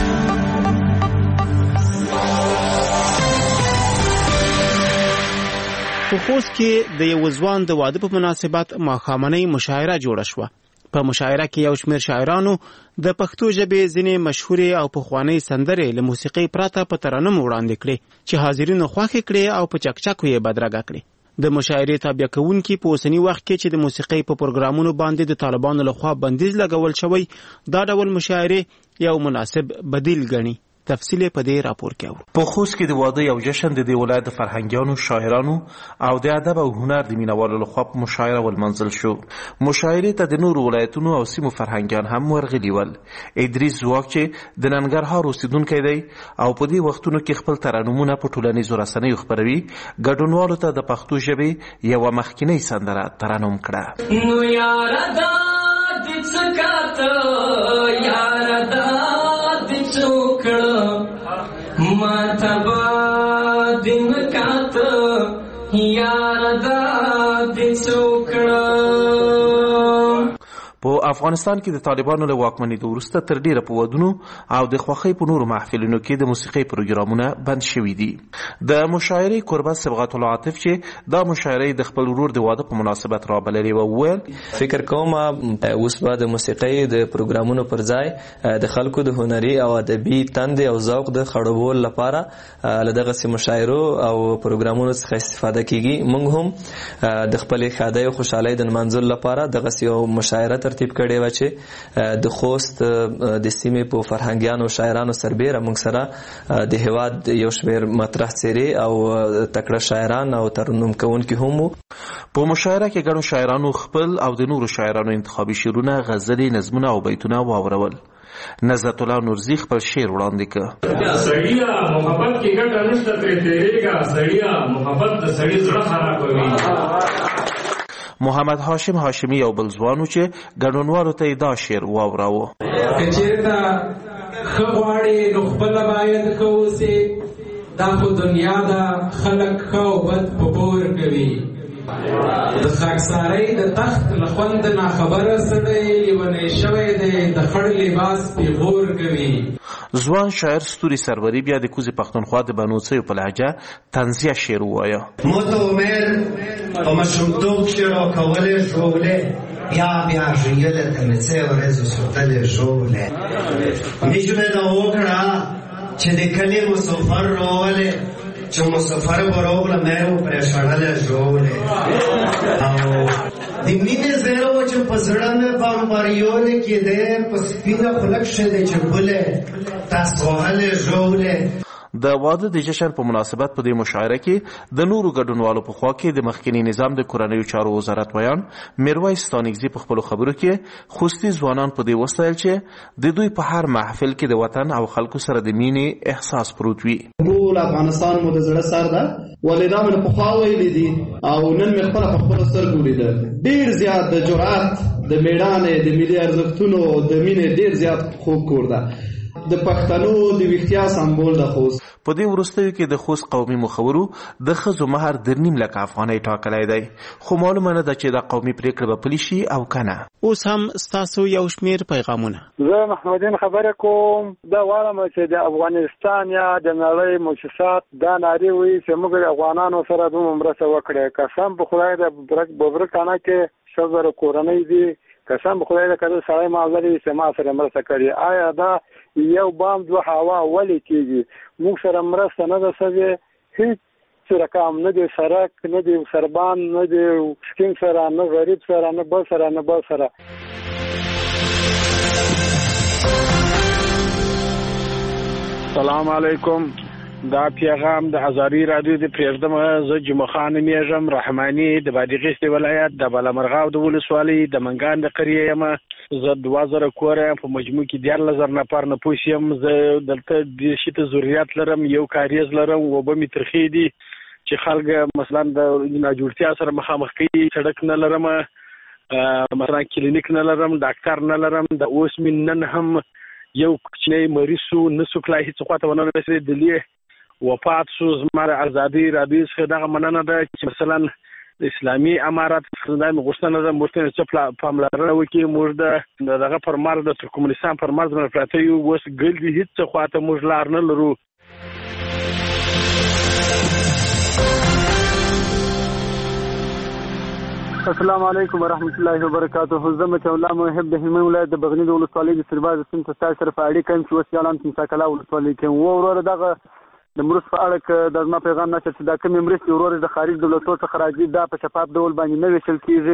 په خوست کې د یو ځوان د واده په مناسبت ماښامنۍ مشاعره جوړه شوه. په مشاعره کې یو شمېر شاعرانو د پښتو ژبې ځینې مشهورې او پخوانۍ سندرې له موسیقۍ پرته په ترنم وړاندې کړې چې حاضرینو خوښې کړې او په چکچکو یې بدرګه کړې. د مشاعرې تابع کوونکي په اوسني وخت کې چې د موسیقۍ په پروګرامونو باندې د طالبانو لخوا بندیز لګول شوی دا ډول مشاعرې یو مناسب بدیل ګڼي. تفصیل په دې راپور کې اورو. په خوست کې د واده یو جشن د دې ولایت فرهنګیانو شاعرانو او د ادب او هنر د مینوالو لخوا په مشاعره ولمنځل شو. مشاعرې ته د نورو ولایتونو او سیمو فرهنګیان هم ورغلي ول. ادریس زواک چې د ننګرهار اوسیدونکی دی او په دې وختونو کې خپل ترنمونه په ټولنیزو رسنیو خپروي ګډونوالو ته د پښتو ژبې یوه مخکینۍ سندره ترنم کړه. نو یاره دا د څه کاته یاره دا ماتبا دن کات یار دا د څوکړه. په افغانستان کې د طالبانو له واکمنۍ وروسته تر ډیره په ودونو او د خوښۍ په نورو محفلونو کې د موسیقۍ پروګرامونه بند شوي دي. د مشاعرې کوربه صبغت الله عاطف چې دا مشاعرې د خپل ورور د واده په مناسبت رابللې و وویل فکر کوم اوس به د موسیقۍ د پروګرامونو پر ځای د خلکو د هنري او ادبي تندې او ذوق د خړوبولو لپاره له دغسې مشاعرو او پروګرامونو څخه استفاده کیږي. موږ هم د خپلې ښادۍ او خوشحالۍ د نمانځلو لپاره دغسې یو مشاعره ترتیب کړی و چې د خوست د سیمې په فرهنګیانو او شاعرانو سربیره موږ سره د هیواد یو شمېر مطرح څېرې او تکړه شاعران او ترنم کوونکي هم وو. په مشاعره کې ګڼو شاعرانو خپل او د نورو شاعرانو انتخابي شعرونه، غزلې، نظمونه او بیتونه واورول. نزت الله نورزی خپل شعر وړاندې کړ. سړیا محبت کې ګټه نشته ترې تېرېږه، سړیا محبت د سړي زړه خرابوي. محمد هاشم هاشمی یو بل ځوان و چې ګډونوالو ته یې دا شعر واوراوه. که چېرته ښه غواړې نو خپله باید ښه اوسې، دا خو دنیا ده خلک ښه او بد په بور کوي. د خاکسارۍ د تخت له خوند ناخبره سړی لیونی شوی دی، د خړ لباس پیغور کوي. ځوان شاعر ستوري سروري بیا د کوزې پښتونخوا د بنوڅیو په لهجه طنزیه شعر ووایه. مو ته عمر په ماشومتوب کښې راکولې ژولې، بیا بیا ژویله ته مې څه ورځې سوتلې ژولې. میژ مې دا وکړه چې د کلي مسافر راولې، چې مسافر به راغله مې و پرې شړلې ژولې. او د مینې زیره وه چې په زړه مې بمباریولې کېدې، په سپینه خوله کښې دی چې ګلې تاس وهلې ژولې. د واده د جشن په مناسبت په دې مشاعره کې د نورو ګډونوالو په خوا کې د مخکني نظام د کورنیو چارو وزارت ویان میرویس ستانکزي په خپلو خبرو کې خوستي ځوانان په دې وستایل چې د دوی په هر محفل کې د وطن او خلکو سره د مینې احساس پروت وي. مو ټول افغانستان مو د زړه سر ده ولې دا مې پخوا ویلي دي او نن مې خپله په خپلو سترګو لیدل. ډېر زیات د جرأت د مېړانې د ملي ارزښتونو د مینې ډېر زیات خوږ کور ده. د پښتنو د ویښتیا سمبول د خوست. په دې وروستیو کې د خوست قومي مخورو د ښځو مهر د نیم لک افغانۍ ټاکلی دی، خو معلومه نه ده چې دا قومي پریکړه به پلي شي او که نه. اوس هم ستاسو یو شمېر پیغامونه. زه محمدین خبره کوم. دا غواړم چې د افغانستان یا د نړۍ مؤسسات دا نارې وایي چې موږ د افغانانو سره دومره مرسته وکړې. قسم په خدای د ببرکانه کې شل زره کورنۍ دي، قسم په خدای د کله سړی معامله لري چې ما سره مرسته کړې. آیا دا یو بام دوه هوا ولې کېږي؟ موږ سره مرسته نه ده شوې، هېڅ رقم نه دی، سړک نه دی، سربان نه دی، سکیم سره نه، غریب سره نه، بل سره نه، بل سره. سلام علیکم. دا پیغام د ازاری رادیو د پریږدم. زه جمعه خان میږم رحماني د بادغیس ولایت د بالامرغاو د ولسوالۍ د منګان د قریه یم. زه دوه زره کور یم، په مجموع کې دیارلس زره نفر نفوس یم. زه دلته د شي ته ضرورت لرم، یو کاریز لرم، اوبه مې ترخې دي چې خلک مثلا د ناجوړتیا سره مخامخ کوي. سړک نه لرم، مثلا کلینیک نه لرم، ډاکټر نه لرم. د اوس مې نن هم یو کوچنی مریض شو، نه سو کلای هېڅ خواته ونه رسېدلی، وفات شو. زما د ازادي رادیو څخه دغه مننه ده چې مثلا د اسلامي امارت دا مې غوښتنه ده موږ ته چې پاملرنه وکړي. موږ د دغه پر مرز د ترکمنستان پر مرز باندې پراته یو، اوس ګل دي هېڅ خواته موږ لار نه لرو. السلام علیکم ورحمۃ اللہ وبرکاتہ. زه مچ الله محب د هلمند ولایت د بغنی د ولسوالۍ د سرباز سیم ته ستاسو سره په اړیکه یم چې اوس یالان تنسا کلا ولسوالۍ کې و. وروره دغه د مرستې په اړه که د زما پیغام نشر چې دا کومې مرستې وروره د خارج دولتونو څخه راځي دا په شفاف ډول باندې نه ویشل کېږي.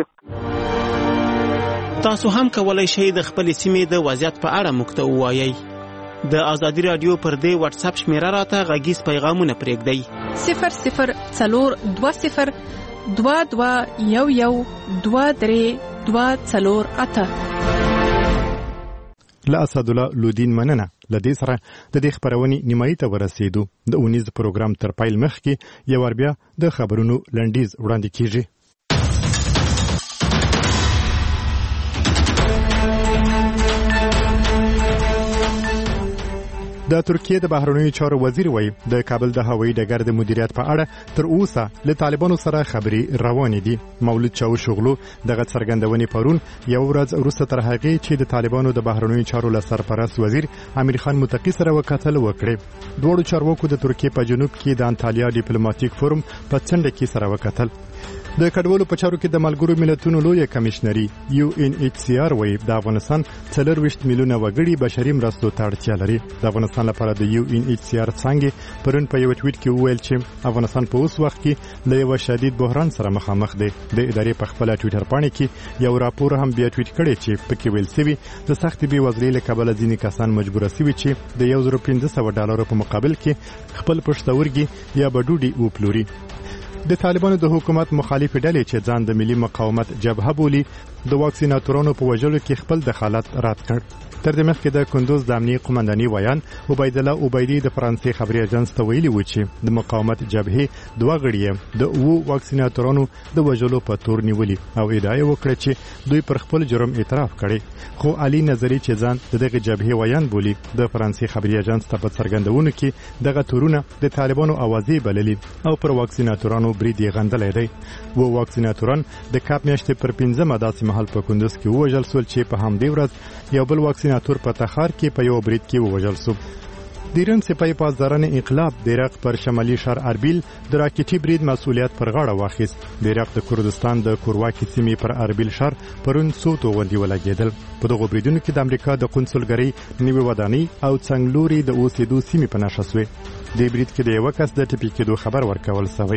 تاسو هم کولی شئ د خپلې سیمې د وضعیت په اړه موږ ته ووایئ. د ازادي راډیو پر دې واتس اپ شمیره راته غږیز پیغامونه پرېږدئ. صفر صفر څلور دوه صفر دوه دوه یو یو دوه درې دوه څلور اته. له اسدالله لودین مننه. له دې سره د دې خپرونې نیمایي ته ورسېدو. د اونیز پروګرام تر پیل مخکې یو وار بیا د خبرونو لنډیز وړاندې کیږي. د ترکیه د بهرنیو چارو وزیر وایي د کابل د هوایي ډګر د مدیریت په اړه تر اوسه له طالبانو سره خبرې روانې دي. مولود چاوشوغلو دغه څرګندونې پرون یو ورځ وروسته تر هغې چې د طالبانو د بهرنیو چارو له سرپرست وزیر امیر خان متقي سره وکتل وکړې. دواړو چارواکو د ترکیه په جنوب کې د انټالیا ډیپلوماټیک فورم په څنډه کې سره وکتل. د کډوالو په چارو کې د ملګرو ملتونو لوی کمشنري یو ان ایچ سی آر وایي د افغانستان څلورویشت میلیونه وګړي بشري مرستو ته اړتیا لري. د افغانستان لپاره د یو ان ایچ سی آر څنګه پرون په یو ټویټ کې وویل چې افغانستان په اوس وخت کې له یو شدید بحران سره مخامخ دی. د ادارې په خپل ټویټر باندې کې یو راپور هم بیا ټویټ کړی چې پکې ویل شوی د سخت بې وزلۍ له کبله ځینې کسان مجبور شوي چې د یو زره پنځه سوه ډالرو په مقابل کې خپل پښتورګي یا بډوډي وپلوري. د طالبانو د حکومت مخالف ډلې چې ځان د ملي مقاومت جبهه بولي د واکسیناتورانو په وژلو کې خپل دخالت رد کړ. تر دې مخکې د کندوز د امنیه قومنداني ویان عبید الله عبیدي د فرانسې خبري اژانس ته ویلي و چې د مقاومت جبهې دوه غړي د اوو واکسیناتورانو د وژلو په تور نیولي او ادعا وکړه چې دوی پر خپل جرم اعتراف کړي. خو علي نظری چې ځان دغه جبهې ویان بولي د فرانسې خبري اژانس ته په څرګندونه کې دغه تورونه د طالبانو اوازې بللي او پر واکسیناتورانو برید یې غندلی دی. و واکسیناتوران د کاپ میاشتې پر پنځمه داسې مهال په کندوز کې ووژل سول چې په همدې ورځ یو بل واکسیناتور په تخار کې په یو برید کې ووژل شو. د ایران سپاه پاسداران انقلاب د عراق پر شمالي ښار اربیل د راکټي برید مسؤلیت پر غاړه واخیست. د عراق د کردستان د کورواکي سیمې پر اربیل ښار پرون څو توغندي ولګېدل. په دغو بریدونو کې د امریکا د قونسلګرۍ نوې ودانۍ او څنګلوري د اوسېدو سیمې په نښه شوې. د برید کې د یو کس د ټپي کېدو خبر ورکول شوی.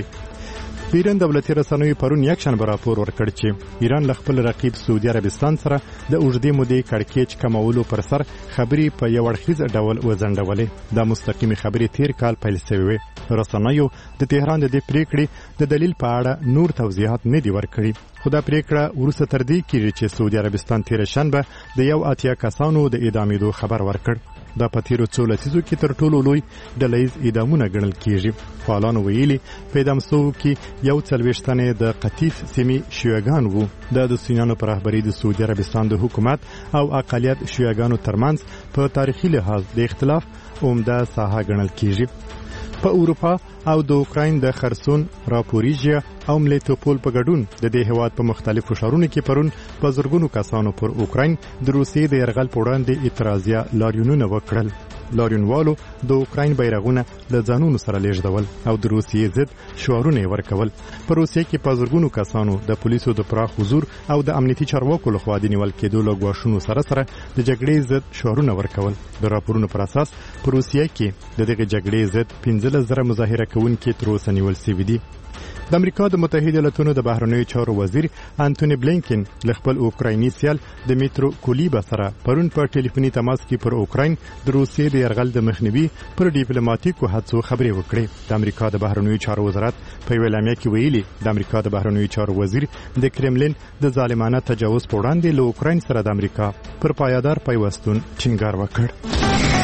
ایران دولتي رسنیو پرون یکشنبه راپور ورکړ چې ایران له خپل رقیب سعودي عربستان سره د اوږدې مودې کړکېچ کمولو پر سر خبرې په یو اړخیز ډول وځنډولې. دا مستقیمې خبرې تیر کال پیل شوې وې. رسنیو د تهران د دې پریکړې د دلیل په اړه نور توضیحات نه دي ورکړي. خو دا پریکړه وروسته تر دې کېږي چې سعودي عربستان تېره شنبه د یو اتیا کسانو د اعدامېدو خبر ورکړ. دا په تیرو څو لسیزو کې تر ټولو لوی ډلهییز اعدامونه ګڼل کیږي. فعالانو ویلي په اعدام شوو کې یو څلوېښت تنې د قطیف سیمې شیعهګان وو. دا د سنیانو په رهبرۍ د سعودي عربستان د حکومت او اقلیت شیعهګانو ترمنځ په تاریخي لحاظ د اختلاف عمده ساحه ګڼل کیږي. په اروپا او د اوکراین د خرسون، راپوریژیا او ملیټوپول په ګډون د دې هیواد په مختلفو ښارونو کې پرون په زرګونو کسانو پر اوکراین د روسیې د یرغل په وړاندې اعتراضیه لاریونونه وکړل. لاریونوالو د اوکراین بیرغونه له ځانونو سره لیږدول او د روسیې ضد شعارونه ورکول. په روسیې کې په زرګونو کسانو د پولیسو د پراخ حضور او د امنیتي چارواکو لخوا د نیول کېدو له ګواښونو سره سره د جګړې ضد شعارونه ورکول. د راپورونو پر اساس په روسیې کې د دغه جګړې ضد پنځلس زره مظاهره کوونکي تر اوسه نیول شوي دي. د امریکا د متحده ایالاتونو د بهرنیو چارو وزیر انټونی بلینکن له خپل اوکرایني سیال دمیترو کولیبا سره پرون په ټلیفوني تماس کې پر اوکراین د روسیې د یرغل د مخنیوي پر ډیپلوماټیکو هڅو خبرې وکړې. د امریکا د بهرنیو چارو وزارت په یوه اعلامیه کې ویلي د امریکا د بهرنیو چارو وزیر د کرملین د ظالمانه تجاوز په وړاندې له اوکراین سره د امریکا پر پایدار پیوستون ټینګار وکړ.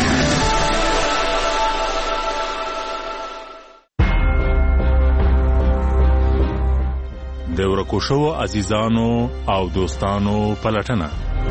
د ورکو شوو عزیزانو او دوستانو پلټنه.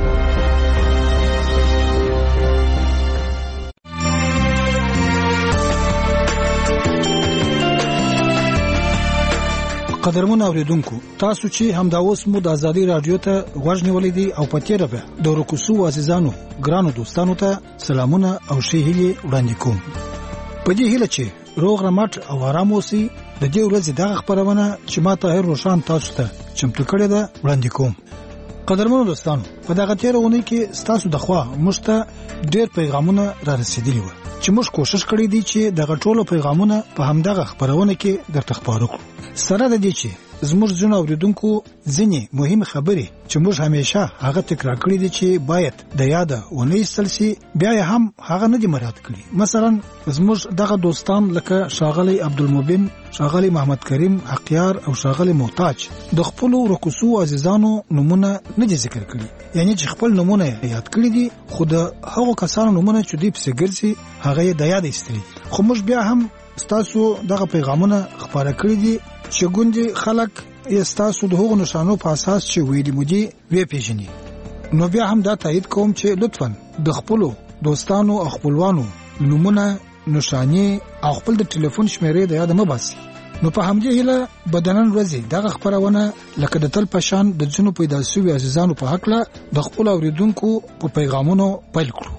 قدرمن اوریدونکو، تاسو چې همدا اوس مو د ازادي رادیو ته غوږ نیولې دي او په تیره به د ورکو شوو عزیزانو ګرانو دوستانو ته سلامونه او ښې هیلې وړاندې کوم. په دې هیله چې روغ رمټ او آرام اوسئ. د دې ورځې دغه خبرونه چې ما طاهر روشان تاسو ته چمتو کړې ده وړاندې کوم. قدرمنو دوستانو، په دغه تیره اونۍ کې ستاسو د خوا موږ ته ډېر پیغامونه را رسېدلي وو چې موږ کوشش کړی دی چې دغه ټولو پیغامونه په همدغه خبرونه کې درته خپاره کړو. سره د دې چې زموږ ځینو اوریدونکو ځینې مهمه خبرې چې موږ همیشه هغه تکرار کړی دي چې باید د یاده ونه ایستل شي، بیا هم هغه نه دي مراعات کړي. مثلا زموږ دغه دوستان لکه ښاغلی عبدالمبین، ښاغلی محمد کریم حقیار او ښاغلی محتاج د خپلو ورکوسو عزیزانو نومونه نه دي ذکر کړي، یعنی چې خپل نومونه یاد کړي دي خو د هغو کسانو نومونه چې دوی پسې ګرځي هغه یې د یاده ایستلي. خو موږ بیا هم ستاسو دغه پیغامونه خپاره کړي دي چې ګوندې خلک یې ستاسو د هغو نشانو په اساس چې ویلي مو دي ویې پېژني. نو بیا هم دا تایید کوم چې لطفاً د خپلو دوستانو او خپلوانو نومونه، نشانې او خپل د ټلیفون شمیرې د یاده مه باسي. نو په همدې هیله به د نن ورځې دغه خپرونه لکه د تل په شان د ځینو پیدا شوي عزیزانو په هکله د خپلو اورېدونکو په پیغامونو پیل کړو.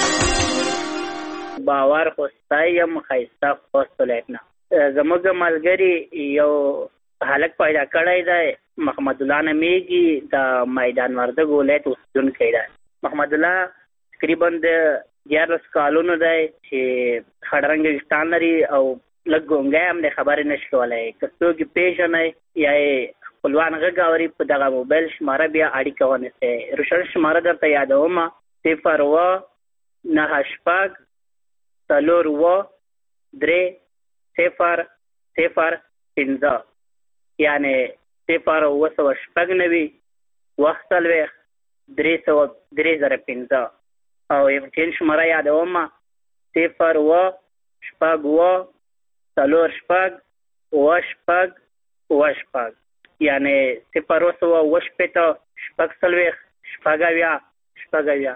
باور خو ستایم ښایسته خوستلیک نه زموږ ملګري یو هلک پیدا کړی دی، محمد الله نمیږي، د میدان وردګ ولایت اوسېدونکی دی. محمد الله تقریبا د دیارلس کالونو دی چې خړ رنګ ویښتان لري او لږ ګونګی هم دی، خبرې نشي کولی. که څوک یې پېژنئ یا یې خپلوان غږ اوري په دغه موبایل شماره بیا اړیکه ونیسئ. روشن شماره درته یادومه: صفر اوه نهه شپږ څلور اوه درې صفر صفر پنځه، یعنې صفر اوه سوه شپږ نوي اوه څلوېښت درې سوه درې زره پنځه. او امتحان شماره یادومه: صفر اوه شپږ اوه څلور شپږ اوه شپږ اوه شپږ، یعنې صفر اوه سوه اوه شپېته شپږ څلوېښت شپږ اویا شپږ اویا.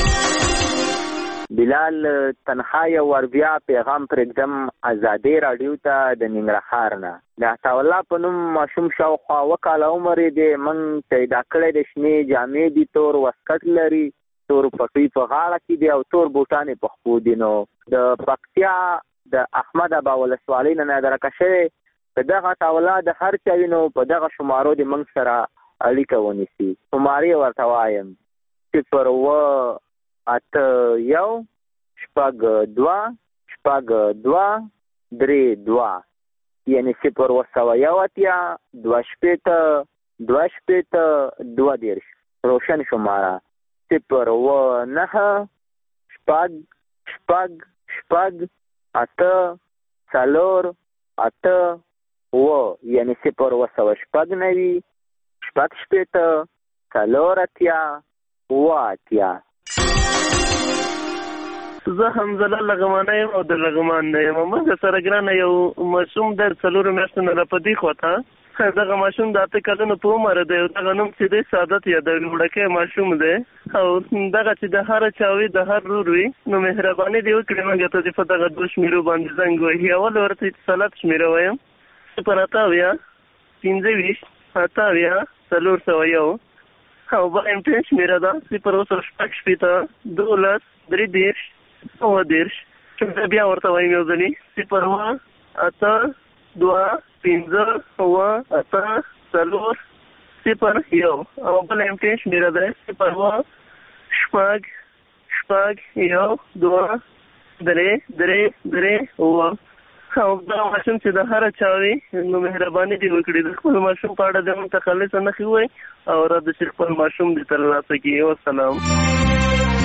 بلال تنها یو ور بیا پیغام پرېږدم ازادي راډیو ته د ننګرهار نه. د عطاالله په نوم ماشوم شاوخوا اوه کاله عمر یې دی. موږ پیدا کړی د شنې جامې دي، تور واسکټ لري، تور پټوی په غاړه کې دی او تور بوټان یې په پښو دي. نو د پکتیا د احمد ابا ولسوالۍ نه نادرکه شوی په دغه عطاالله د هر چا وي نو په دغه شمارو د موږ سره اړیکه ونیسي. شمارې ورته وایم: صفر اوه اته یو شپږ دوه شپږ دوه درې دوه، یعنې صفر اوه سوه یو اتیا دوه شپېته دوه شپېته دوه دېرش. روشن شماره: صفر اوه نهه شپږ شپږ شپږ اته څلور اته اوه، یعنې صفر اوه سوه شپږ نوي شپږ شپېته څلور اتیا اوه اتیا. زه حمزله لغمانه یم او د لغمان نه یم. موږ سره ګرانه یو ماشوم د څلورو میاشتو نه راپدې خواته دغه ماشوم د اته کلونو په عمر دی او دغه نوم چې دی سعادت یادوي وړکی ماشوم دی او دغه چې د هر چا وي د هر رور وي نو مهرباني دې وکړي موږ ته په دغه دوه شمیرو باندې زنګ وهي. اول ورته اتصالات شمیره وایم صفر اته اویا پنځه ویشت اته اویا څلور سوه یو او بل امټن شمیره ده صفر اوه سوه شپږ شپېته دولس درې دېرش اوه دېرش. بیا ورته وایم یو ځلې صفر اوه اته دوه پنځه اوه اته څلور صفر یو او بل امټن شمیره ده صفر اوه شپږ شپږ یو دوه درې درې درې اوه. او دا ماشوم چې د هر چا وي نو مهرباني دې وکړي د خپل ماشوم په اړه د متخلص نښې ووایي او را د چې خپل ماشوم دې ترلاسه کړي. والسلام.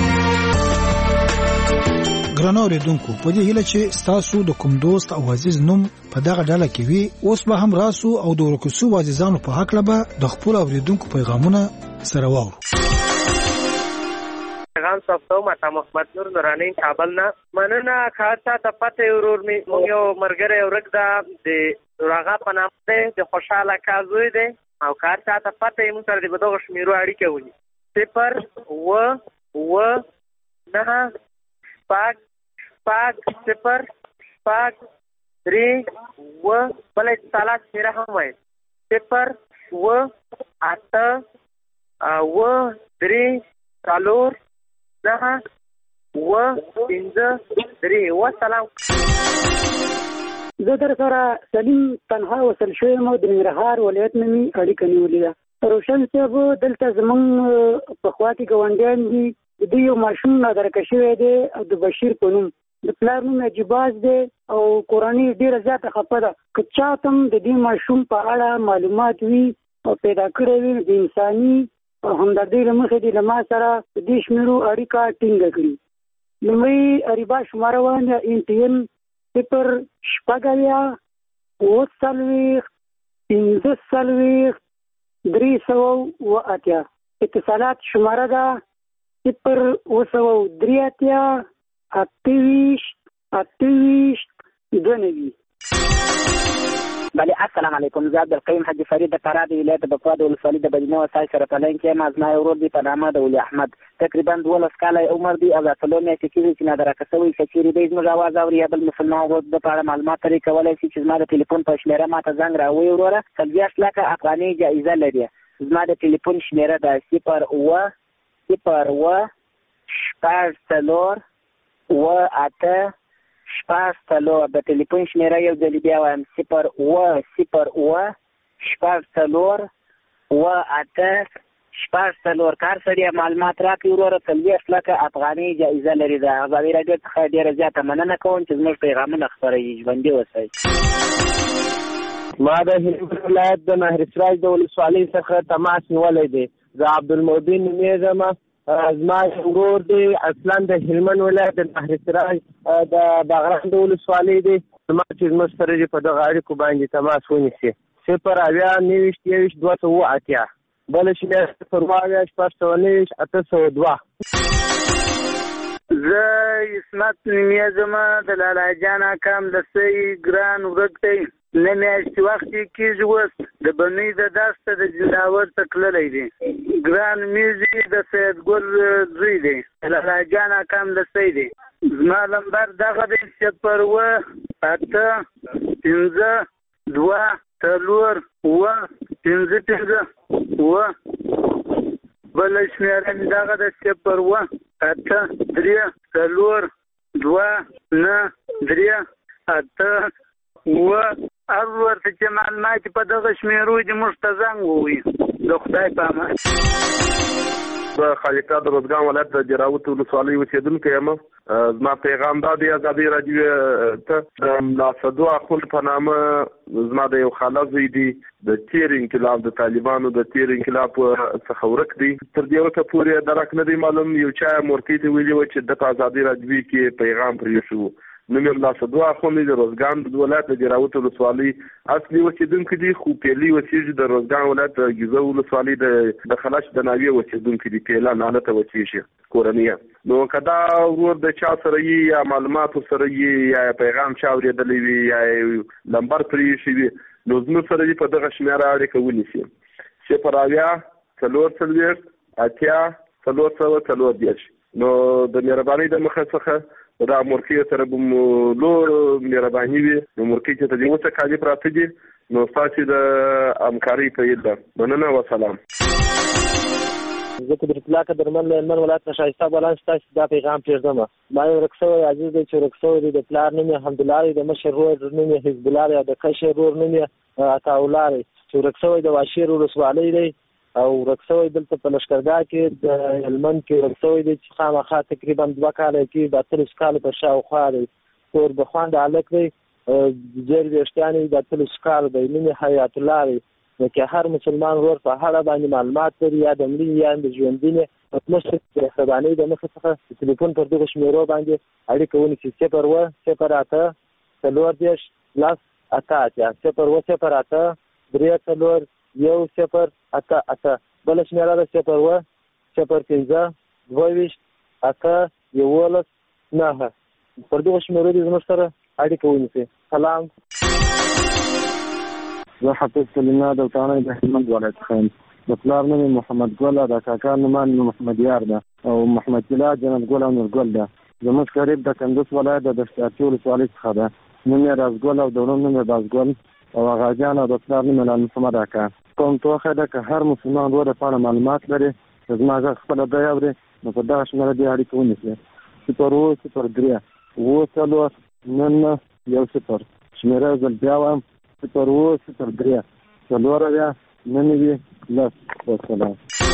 ګرانو اوریدونکو په دې هیله چې ستاسو د کوم دوست او عزیز نوم په دغه ډله کې وي اوس به هم راسو او د ورکوسو عزیزانو په حق لبه د خپل اوریدونکو پیغامونه سره واورو. پیغام صفتو متا محمد نور نورانی کابل نه مننه خاصه د پته ورور می یو مرګره ورک دا د راغه پنامه د خوشاله کازوی دی او خاصه د پته مون سره د بدو شمیرو اړیکه ونی صفر و و نه پاک پاک صفر پاک درې و بل اتصالات شمیره هم وای صفر و اته و درې څلور نه و پنځه درې. والسلام. زه در سره سلیم تنها وصل شویم او د ننګرهار ولایت نه مې اړیکه نیولې ده. روشن صاحب دلته زمونږ په خوا کې ګاونډیان دي د دوی یو ماشوم نادرکه شوی دی او د بشیر په نوم د پلار نوم عجیباز دی او کورنۍ ډېره زیاته خفه ده. که چا ته هم د دې ماشوم په اړه معلومات وي او پیدا کړی وي د انساني او همدردۍ له مخې دې له ما سره د دې شمیرو اړیکه ټینګه کړي. لومړی اریبا شماره وایم ان ټي ان صفر شپږ اویا اوه څلوېښت پنځه څلوېښت درې سوه اوه اتیا. اتصالات شماره ده صفر اوه سوه درې اتیا اته ویشت اته ویشت دوه نوي. بله السلام علیکم. زه عبدالقیم حاجي فرید د فراه د ولایت بکوا د ولسوالۍ د بدینه وسای سره په لاین کې یم. زما یو ورور دی په نامه د ولي احمد تقریبا دولس کاله عمر دی او دا څلور میاشتې کېږي چې نادرکه شوی که چېرې دی زموږ اواز اوري یا بل مسلمان ورور د په اړه معلومات ترې کولی شي چې زما د ټلیفون په شمېره ما ته زنګ راووایي وروره. څلوېښت لکه افغانۍ جایزه لري. زما د ټلیفون شمېره ده صفر اوه صفر اوه شپږ څلور اوه اته شپږ څلور. د ټلیفون شمېره یو ځلې بیا وایم صفر اوه صفر اوه شپږ څلور اوه اته شپږ څلور. کار سړی معلومات راکړي وروره څلوېښت لکه افغانۍ جایزه لري. د ازادي راډیو څخه ډېره زیاته مننه کوم چې زموږ پیغامونه خپروي. ژوندي اوسئ. ما د هلمند ولایت د مهرسراج د ولسوالۍ څخه تماس نیولی دی. زه عبدالمبین نومېږم. زما ورور دی اصلا د هلمند ولایت د مهرسراج د باغران د ولسوالۍ دی. زما چې زموږ سره په دغه اړیکو باندې تماس ونیسي صفر اویا نهه ویشت یو ویشت دوه سوه اوه اتیا. بله شمېره صفر اوه اویا شپږ سوه نهه ویشت اته سوه دوه. زه عصمت نومېږم د لالا جان اکام د سۍ ګران ورک دی. نه میاشتې وخت یې کېږي اوس د بنۍ د دسته د جلاور ته تللی دی. ګران میوزیک د سید ګل زوی دی. لالا جان اکام د سۍ دی. زما لمبر دغه دی صفر اوه اته پنځه دوه څلور اوه پنځه پنځه اوه. بله شمېره مې دغه ده صفر اوه اته درې څلور دوه نه درې اته اوه. هر ورته چې معلومات په دغه شمېرو دي موږ ته زنګ ووایي. د خدای په امان. زه خالقه د روزګان ولایت د جراوت ولسوالۍ اوسېدونکی یم. زما پیغام دا دی ازادي راډیو ته د ملاصدو اخوند په نامه زما د یو خاله زوی دی د تیر انقلاب د طالبانو د تیر انقلاب څخه ورک دی. تر دې وخته پورې درک نه دی معلوم. یو چا مورکۍ ته ویلي و چې د ازادي راډیو کې پیغام پرې شو نوم یې ملا صدوه اخوندي د روزګان د ولایت د جراوت ولسوالۍ اصلي اوسېدونکی دي، خو پیلي اوسېږي د روزګان ولایت د ګیزه ولسوالۍ د خلش د ناوې اوسېدونکی دي، پیلان حالته اوسېږي کورنۍ. نو که دا ورور د چا سره یي یا معلوماتو سره یي یا پیغام چا اورېدلی وي یا لمبر پرې ایښی وي، نو زموږ سره دې په دغه شمېره اړیکه ونیسي صفر اویا څلور څلوېښت اتیا څلور سوه څلور دېرش. نو د مهربانۍ د مخه څخه دا مورکۍ سره به مو لوړ مهرباني وي، نو مورکۍ چې ته دې اوسه کالي پراته دي، نو ستاسې د همکارۍ په هیله ده. مننه وسلام. زه قدرت الله که درمن له هلمند ولایت نه ښایسته بلان ستاسې دا پیغام پرېږدم. ما یو ورک شوی عزیز دی چې ورک شوی دی، د پلار نوم یې حمدالله دی، د مشر ورور نوم یې حزب الله دی، او د کشر ورور نوم یې عطاالله دی، چې ورک شوی د واشیر ولسوالۍ دی او ورک شوی دلته په لښکرګاه کې د هلمند کې ورک شوی دی، چې خامخا تقریبا دوه کاله کې د اتلس کاله په شاوخوا دی. کور د خوانده هلک دی، ډېر ویښتان یې د اتلس کاله دی، نوم یې حیات الله دی. نو که هر مسلمان ورور په هغه باندې معلومات لري یا د مړي یا د ژوندي مخکې د مهربانۍ د مخې څخه د تلیفون پر دغو شمېرو باندې اړیکه ونیسي صفر اووه صفر اته څلور دېرش لس اته اتیا صفر اووه صفر اته درې څلور یو صفر اته اته. بله شمېره ده صفر اووه صفر پنځه دوه ویشت اته یولس نهه. پر دغو شمېرو دې زموږ سره اړیکه ونیسي. سلام. زه حافظ کلمه د وطانۍ د هلمند ولایت څخه یم. د پلار نوم یې محمد ګل، د کاکا نوم یې محمد یار ده، او محمد طلا جنت ګل او نورګل ده. زموږ قریب د کندوز ولایت د دشتاتي ولسوالۍ څخه ده. نوم یې رازګل او د ورور نوم یې بازګل او غاجان، او د پلار نوم یې لال محمد اکا. کوم توخه ده که هر مسلمان ورور دپاره معلومات لري چې زما غږ خپله دی اوري، نو په دغه شمېره دې اړیکه ونیسي صفر اووه صفر درې اووه څلور نهه یو صفر. شمېره زه بیا وایم صفر اووه صفر درې څلور اویا نهه نوي لس. والسلام.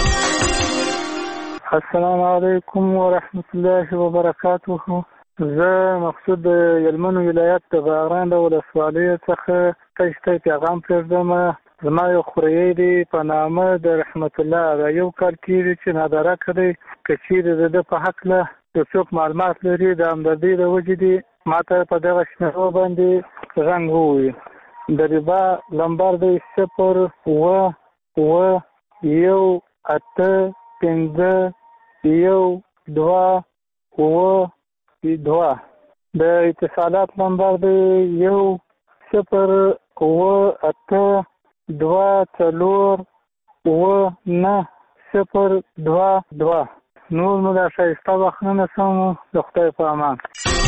السلام علیکم ورحمت الله وبرکاته. زه مقصود د هلمند ولایت د باغران د ولسوالۍ څخه تاسو ته پیغام پرېږدم. زما یو خوریی دی په نامه د رحمت الله، دا یو کال کېږي چې ناداره کړی. که چېرې د ده په هکله یو څوک معلومات لري د همدردۍ د وجې دي ما ته په دغه شمېرو باندې زنګ ووایي. د ربا لمبر دی صفر اووه اووه یو اته پنځه یو دوه اووه دوه. د اتصالات نمبر دی یو صفر اووه اته دوه څلور اووه نه صفر دوه دوه. نور نو دا ښایسته بخښنه سم د خدای په امان.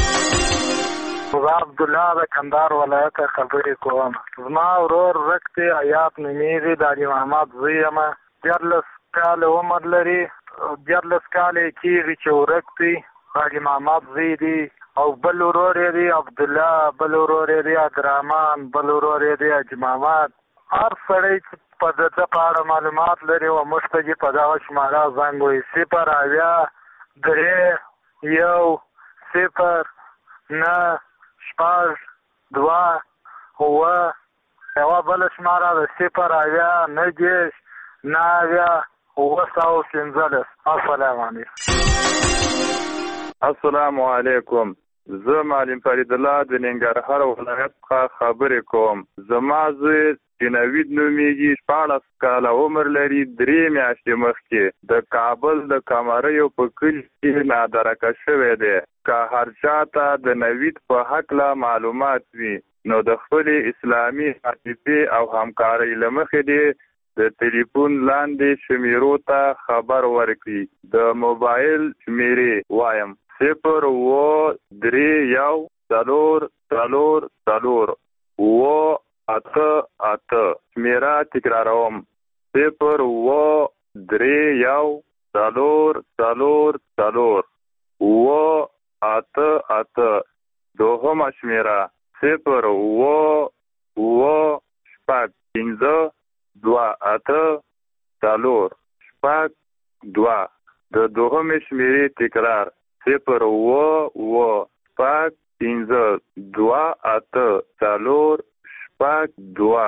زه عبدالله د کندهار ولایت خبرې کوم. زما ورور ورک دی، حیات نومیږي، د علي محمد زوی یم، دیارلس کاله عمر لري، دیارلس کاله یې کېږي چې ورک دی، علي محمد زوی دی. او بل ورور یې دی عبدالله، بل ورور یې دی عبدالرحمن، بل ورور یې دی حاجي محمد. هر سړی چې په د ده په اړه معلومات لري او موږ ته یې په دغه شماره زنګ وایي صفر اویا درې یو صفر نه شپږ دوه اووه. یوه بله شماره ده صفر اویا نهه دېرش نهه اویا اووه سوه پنځلس. السلام علیکم. السلام علیکم. زه معلم فرید الله د ننګرهار ولایت څخه خبرې کوم. زما زوی چې نوید نومیږي، شپاړس کاله عمر لري. درې میاشتې مخکې د کابل د کمریو په کلي کې نادرکه شوی دی. که هر چا ته د نوید په هکله معلومات وي، نو د خپلې اسلامي عاطفې او همکارۍ له مخې دې د ټلیفون لاندې شمیرو ته خبر ورکړي. د موبایل شمیرې وایم صفر اووه درې یو څلور څلور څلور اووه اته اته. شمیره تکراروم صفر اووه درې یو څلور څلور څلور اووه اته اته. دوهمه شمیره صفر اووه اووه شپږ پنځه دوه اته څلور شپږ دوه. د دوهمې شمیرې تکرار صفر اووه اووه شپږ پنځه دوه اته څلور شپږ دوه.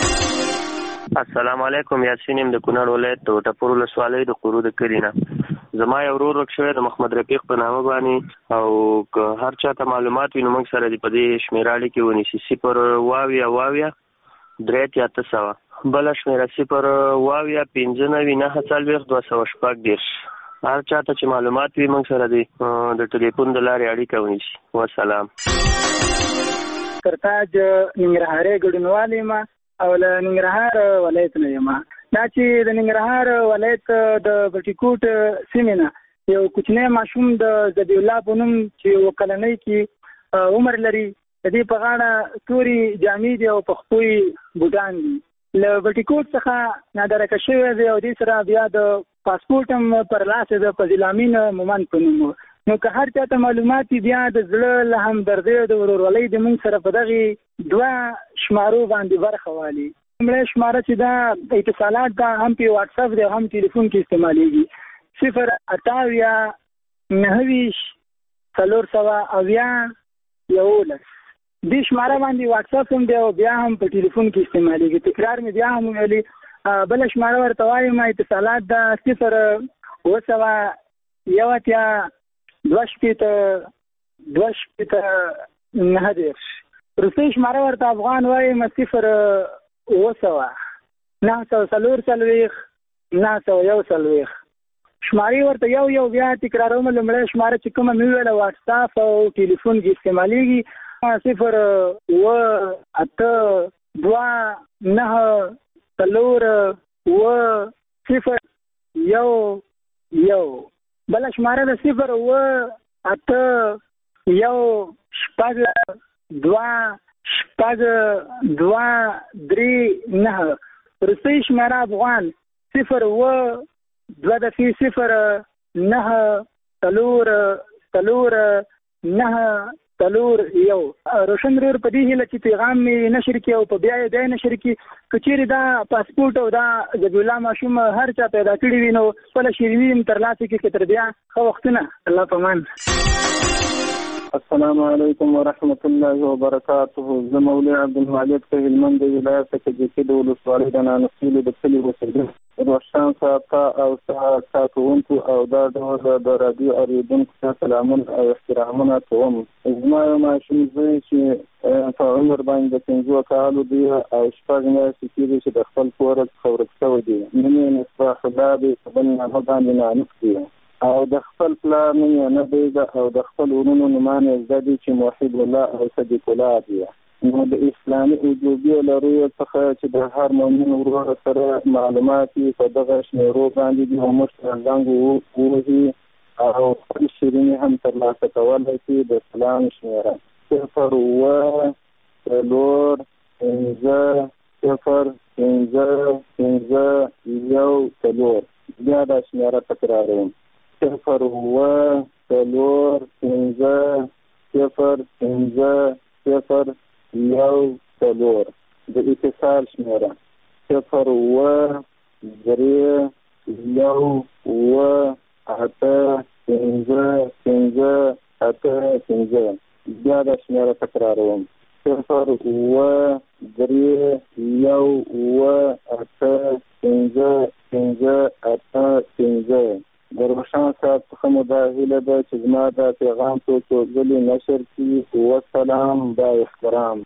السلام علیکم. یاسین یم د کونړ ولایت د وټپور ولسوالۍ د قرو د کلي نه. زما یو ورور ورک شوی د محمد رفیق په نامه باندې، او که هر چاته معلومات وي نو موږ سره دې په دې شمیراړې کې ونیسي، صفر واویا واویا درې اتیا اته سوه، بله شمیره صفر واویا پنځه نوي نهه څلوېښت دوه سوه شپږ دېرش. هر چاته چې معلومات وي موږ سره دې د ټلیفون د لارې اړیکه ونیسي. وسلام. کرتاج ننګرهاري ګډونوال یم او له ننګرهار ولایت نه یم. دا چې د ننګرهار ولایت د بټي کوټ سیمې نه یو کوچنی ماشوم د ذبیح الله په نوم چې یو کلنۍ کې عمر لري، د دې په غاړه تورې جامې دي او پښتو یې بوټان دي. له بټي کوټ څخه نادرکه شوی دی او دې سره بیا د پاسپورټ هم پر لاس د فضیل امین مومند په نوم. نو که هر چاته معلومات بیا د زړه له همدردۍ او د ورورولۍ د موږ سره په دغې دوه شمارو باندې برخه والي. لومړی شماره چې دا اتصالات دا هم په واتساپ دی هم ټلیفون کې استعمالیږي، صفر اتاویا نهه ویشت څلور سوه اویا یولس. دې شماره باندې واتساپ هم دی او بیا هم په ټلیفون کې استعمالیږي. تکرار مې بیا هم ویلي. بله شماره ورته وایم اتصالات دا صفر اوه سوه یو اتیا دوه شپېته دوه شپېته نهه دېرش. وروستۍ شماره ورته افغان وایم صفر اوه سوه نهه سوه څلور څلوېښت نهه سوه یو څلوېښت. شمارې ورته یو یو بیا تکراروم. لومړی شماره چې کومه مې وویله واتساپ او ټلیفون کې استعمالیږي، صفر اوه اته دوه نهه څلور اوه صفر یو یو. بله شماره د صفر اوه اته یو شپږ دوه شپږ دوه درې نهه. وروستۍ شماره افغان صفر اوه دوه دفعې صفر نهه څلور څلور نهه څلور یو. روشن رور په دې هیله چې پیغام مې نشر کړي او په بیا یې دی نشر کړي. که چیرې دا پاسپورټ او دا ذبیح الله ماشوم هر چا پیدا کړي وي نو خپله شیریني هم ترلاسه کړي. که تر بیا ښه وختونه. الله پامان. السلام علیکم ورحمت الله وبرکاته. زه مولوي عبدالمالک د هلمند ولایت څخه د کډې ولسوالۍ د نانوسیلو د کلي اوسېدونکی روشن ساته او ساتونکو او دا ډول د راډیو اورېدونکو ته سلامونه او احترامونه کوم. زما یو ماشوم زوی چې په عمر باندې د پنځو کالو دی او شپږ میاشتې کېږي چې د خپل کور څخه ورک شوی دی. نوم یې مصباح الله دی، په بل نامه باندې نانوس دی او د خپل پلار نوم یې نه دی او د خپل ورونو نومان یې زده دي چې موحد الله او صدیق الله دي. نو د اسلامي وجوبي لرو څخه چې د هر مؤمن ورور سره معلومات په دغه شمیرو باندې دي او موږ زنګ ووهي او خپل شیریني هم ترلاسه کولی شي. د سلام شمیره صفر اوه څلور پنځه صفر پنځه پنځه یو څلور. بیا دا شمیره تکراروم، صفر اوه څلور پنځه صفر پنځه صفر یو څلور. د اتصال شمیره صفر اوه درې یو اوه اته پنځه پنځه اته پنځه. بیا دا شمیره تکراروم، صفر اوه درې یو اوه اته پنځه پنځه اته پنځه. د روشن صاحب څخه مو دا هیله ده چې زما دا پیغام څوک ځلې نشر کړي. وسلام، با احترام.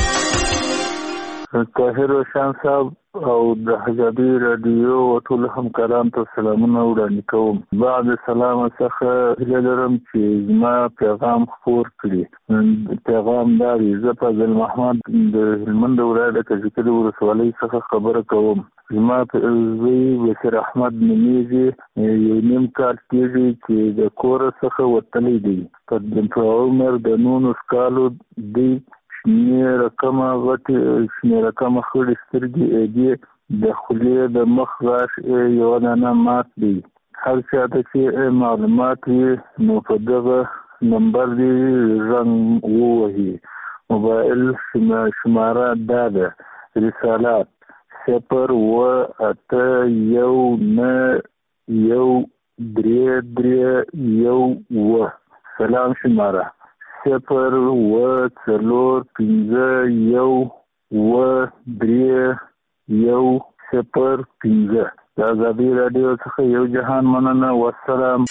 طاهر روشن صاحب او د حجابي راډیو او ټول همکارانو ته سلامونه وړاندې کوم. بعد سلام څخه هیله لرم چې زما پیغام خپور کړي. پیغام دا دی، زه فضل محمد د هلمند ولایت د کجکي ولسوالۍ څخه خبره کوم. زما زوی بشیر احمد نومیږي، یو نیم کال کېږي چې د کور څخه وتلی دی. په عمر د نولس کالو دی. شنې رقمه غټې شنې رقمه خړې سترګې ایدې د خولې د مخ غاښ یوه دانه مات دی. هر چاته چې معلومات وي نو په دغه نمبر دې زنګ ووهي. موبایل شماره دا ده رسالات صفر اوه اته یو نه یو درې درې یو اوه. سلام شماره صفر اوه څلور پنځه یو اوه درې یو صفر پنځه. د ازادي راډیو څخه یو جهان مننه. والسلام.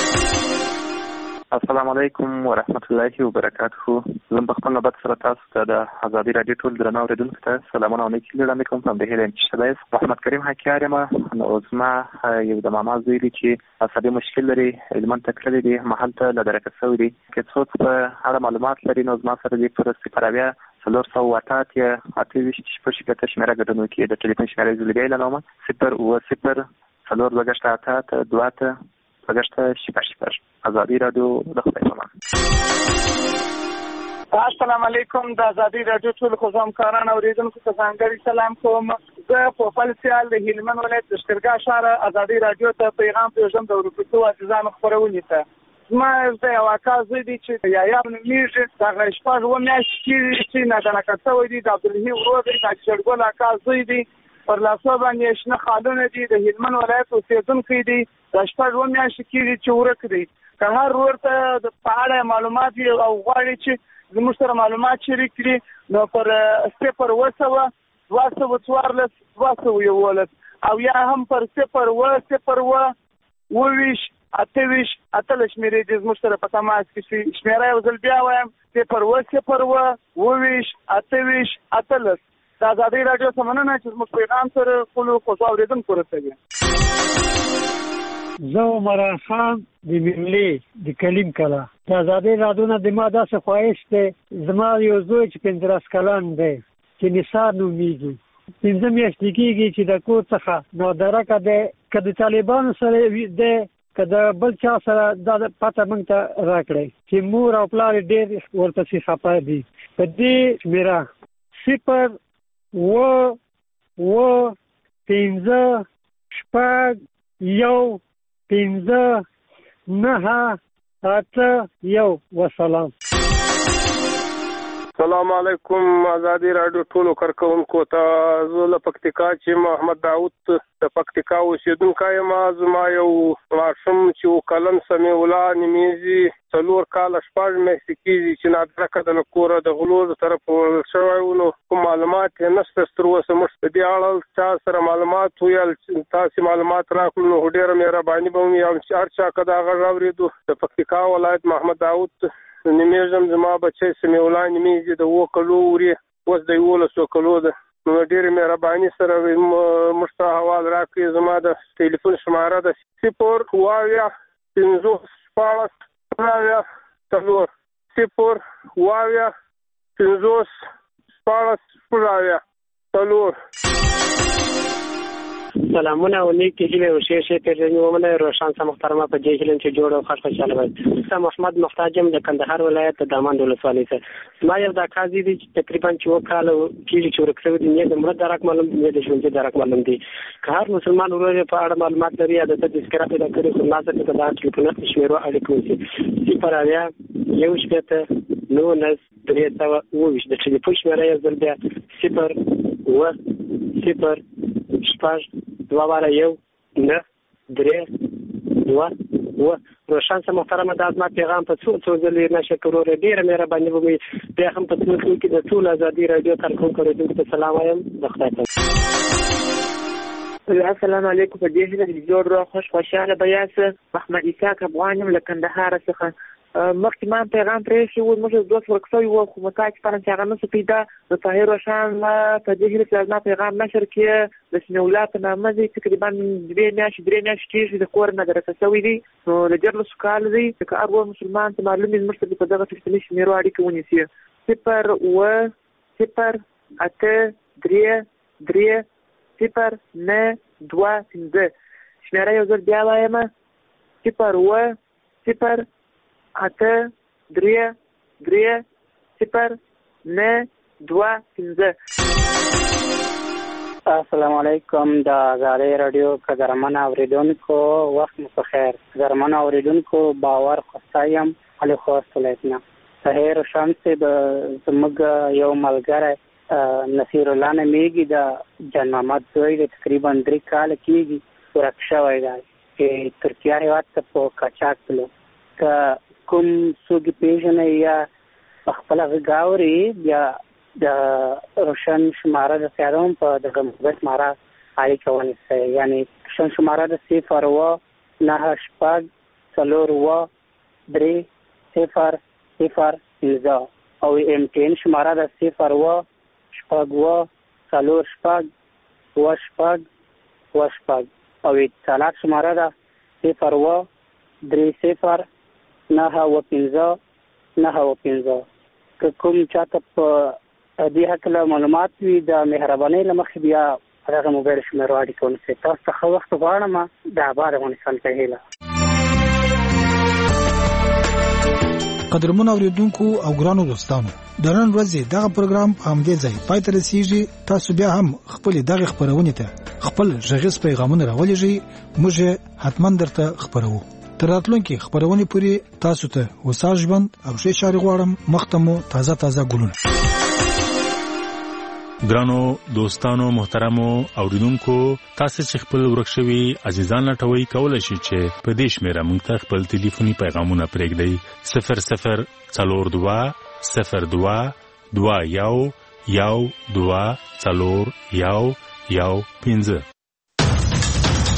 السلام علیکم ورحمت الله وبرکاته. زه په خپل نوبت سره تاسو ته د ازادي راډیو ټول درنو اوریدونکو ته سلامونه او نیکي وړاندې کوم. په همدې هیله چې شته محمد کریم حکیار یم. نو زما یو د ماما زوی دی چې عصبي مشکل لري، هلمند ته تللی دی، محل ته له درکه شوی دی. که څوک په اړه معلومات لري نو زما سره دی پر صفر اویا څلور سوه اته اتیا اته ویشت شپږ شپېته شمېره ګډون وکړي. د ټلیفون شمېره یې زه بیا اعلانوم: صفر اوه صفر څلور دوه ګشته اته اته دوه اته دوه ګشته شپږ شپږ. ازادي راډیو د خدای په امان. السلام علیکم. د ازادي راډیو ټول خوځامکاران اوریدونکو ته ځانګړی سلام کوم. زه په خپل سیال د هلمند ولایت د شکرګاه ښار ازادي راډیو ته پیغام پرېږدم د اورېدونکو عزیزانو خپرونې ته. زما د یو اکا زوی دی چې یحیی نومیږي، دغه شپږ اووه میاشتې کېږي چې نادنکه شوی دی. د عبدالحی ورور دی، د شېرګل اکا زوی دی، پر لاسو باندې شنه خالونه دي، د هلمند ولایت اوسېدونکی دی. د شپږ اووه میاشتې کېږي چې ورک دی. که هر ورور ته په اړه معلومات وي او غواړي چې زموږ سره معلومات شریک کړي نو پر صفر اوه سوه دوه سوه څوارلس دوه سوه یولس او یا هم پر صفر اوه صفر اوه اوه ویشت اته ویشت اتلس شمېرې دي زموږ سره په تماس کې شي. شمېره یو ځل بیا وایم: صفر اوه صفر اوه اوه ویشت اته ویشت اتلس. د ازادۍ راډیو څخه مننه چې زموږ پیغام سره خپلو خوږو اورېدونکو رسوي. زه عمران خان د میملې د کلیم کلا. د ازادۍ راډیو نه د ما داسې خواهش دی، زما یو زوی چې پنځلس کلن دی چې نثار نومیږي، پنځه میاشتې کېږي چې د کور څخه نادرکه دی. که د طالبانو سره دی که د بل چا سره دا پته موږ ته راکړئ چې مور او پلار ډېر ورپسې خفه دي. په دې شمېره صفر اوه اوه پنځه شپږ یو پنځه نهه اته یو. وسلام. السلام علیکم. ازادي راډیو ټولو کارکونکو ته زه له پکتیکا چې محمد داود د پکتیکا اوسېدونکی یم. زما یو ماشوم چې اووه کلن سمیع الله نومیږي، څلور کاله شپږ میاشتې کېږي چې نادرکه ده له کوره د غلو د طرفه وړل شوی و. نو کوم معلومات یې نشته تر اوسه. موږ په دې اړه چا سره معلومات ویل تاسې معلومات راکړو نو ډېره مهرباني به وي. هر چا که دا غږ اورېدو د پکتیکا ولایت محمد داود نومیږم. زما بچی سمیع الله نومیږي، د اووه کلو وړي، اوس د یولسو کلو ده. نو ډېرې مهرباني سره موږ ته حوال راکړي. زما د ټلیفون شماره ده صفر اوه اویا پنځوس شپاړس شپږ اویا څلور. صفر اوه اویا پنځوس شپاړس شپږ اویا څلور. سلامونه او نیکې هیلې او ښې ښې پېژنې ومنئ. روښان صاحب محترمه په دې هیله چې جوړ او خوښ خوشحاله وئ. زه محمد محتاج یم د کندهار ولایت د دامند ولسوالۍ څخه. زما یو دا کار دی چې تقریبا چې اووه کاله کېږي چې ورک شوی دی. نه د مړه درک معلوم دی، نه د ژوندي درک معلوم دی. که هر مسلمان ورور یې په اړه معلومات لري یا د ده تذکره پیدا کړي خو ما ته د ټلیفون شمېرو اړیکه وشي: صفر اویا یو شپېته نولس درې سوه اووه ویشت. د ټلیفون شمېره یو ځل بیا: صفر اوه صفر شپږ دوه واره یو نه درې دوه اووه. روښان صاحب محترمه دا زما پیغام په څو څو ځل یې نشه کړو. ډېره مهرباني به وي. بیا هم په څو کې د ټول ازادي راډیو کارکونکو اورېدونکو ته سلام وایم. د خدای په السلام علیکم. په دې هیله چې جوړ روغ خوش خوشحاله به یاست. محمد اسحاق افغان یم له کندهار څخه. مخکې ما پیغام پرېښی و، موږ دوست ورک شوي وو خو متاسفانه چې هغه نشو پیدا. د طاهر روښان په دې هیله چې زما پیغام نشر کړي د سمیع الله په نامه دی. تقریبا دوې میاشتې درې میاشتې کېږي د کور نه درکه شوی دی. نو د دیارلسو کاله دی. که هر ور مسلمان ته معلوم وي زموږ سره په دغه ټلیفوني شمېرو اړیکه ونیسي: صفر اوه صفر اته درې درې صفر نه دوه پنځه. شمېره یو ځل بیا وایم: صفر اوه صفر اته درې درې صفر نه دوه پنځه. السلام علیکم. د ازادۍ راډیو قدرمن اوریدونکو وخت مو په خیر. قدرمن اوریدونکو باور خوسته یم علي خوست ولایت نه. طاهر روښان صاحب زموږ یو ملګری نصیر الله نومیږي، د جان محمد زوی دی، تقریبا درې کاله کېږي ورک شوی دی چې ترکیه هېواد ته په قاچاق تلو. که کوم څوک پیژنئ یا په خپله غږ اوري بیا د روشن شماره د سیادوم په دغه موبایل شماره اړیکه ونیسئ. یعنې شن شماره د صفر اوه نهه شپږ څلور اوه درې صفر صفر پنځه او ایم ټي ان شماره د صفر اوه شپږ اوه څلور شپږ اوه شپږ اوه شپږ او اتصالات شماره ده صفر اوه درې صفر نهه اوه پنځه نهه اوه پنځه. که کوم چاته په دې هکله معلومات وي د مهربانۍ له مخې بیا هغه موبایل شمېرو اړیکه ونیسئ. تاسو ته ښه وخت غواړم. د آباد افغانستان په هیله. قدرمن اوریدونکو او ګرانو دوستانو، د نن ورځې دغه پروګرام په همدې ځای پای ته رسیږي. تاسو بیا هم خپل دغه خبرونه ته خپل غږیز پیغامونه راولېږئ، موږ حتما درته خبرو. تر راتلونکي خبرونه پورې تاسو ته وسار ژوند او ښه چارې غواړم. مختمو تازه تازه ګلونه. ګرانو دوستانو محترمو اوریدونکو، تاسو چې خپل ورکشوي عزیزان لټوي کولای شئ چې په دې شمیره موږ ته خپل ټلیفوني پیغامونه پرېږدئ. صفر صفر څلور دوه صفر دوه دوه یو یو دوه څلور یو یو پنځه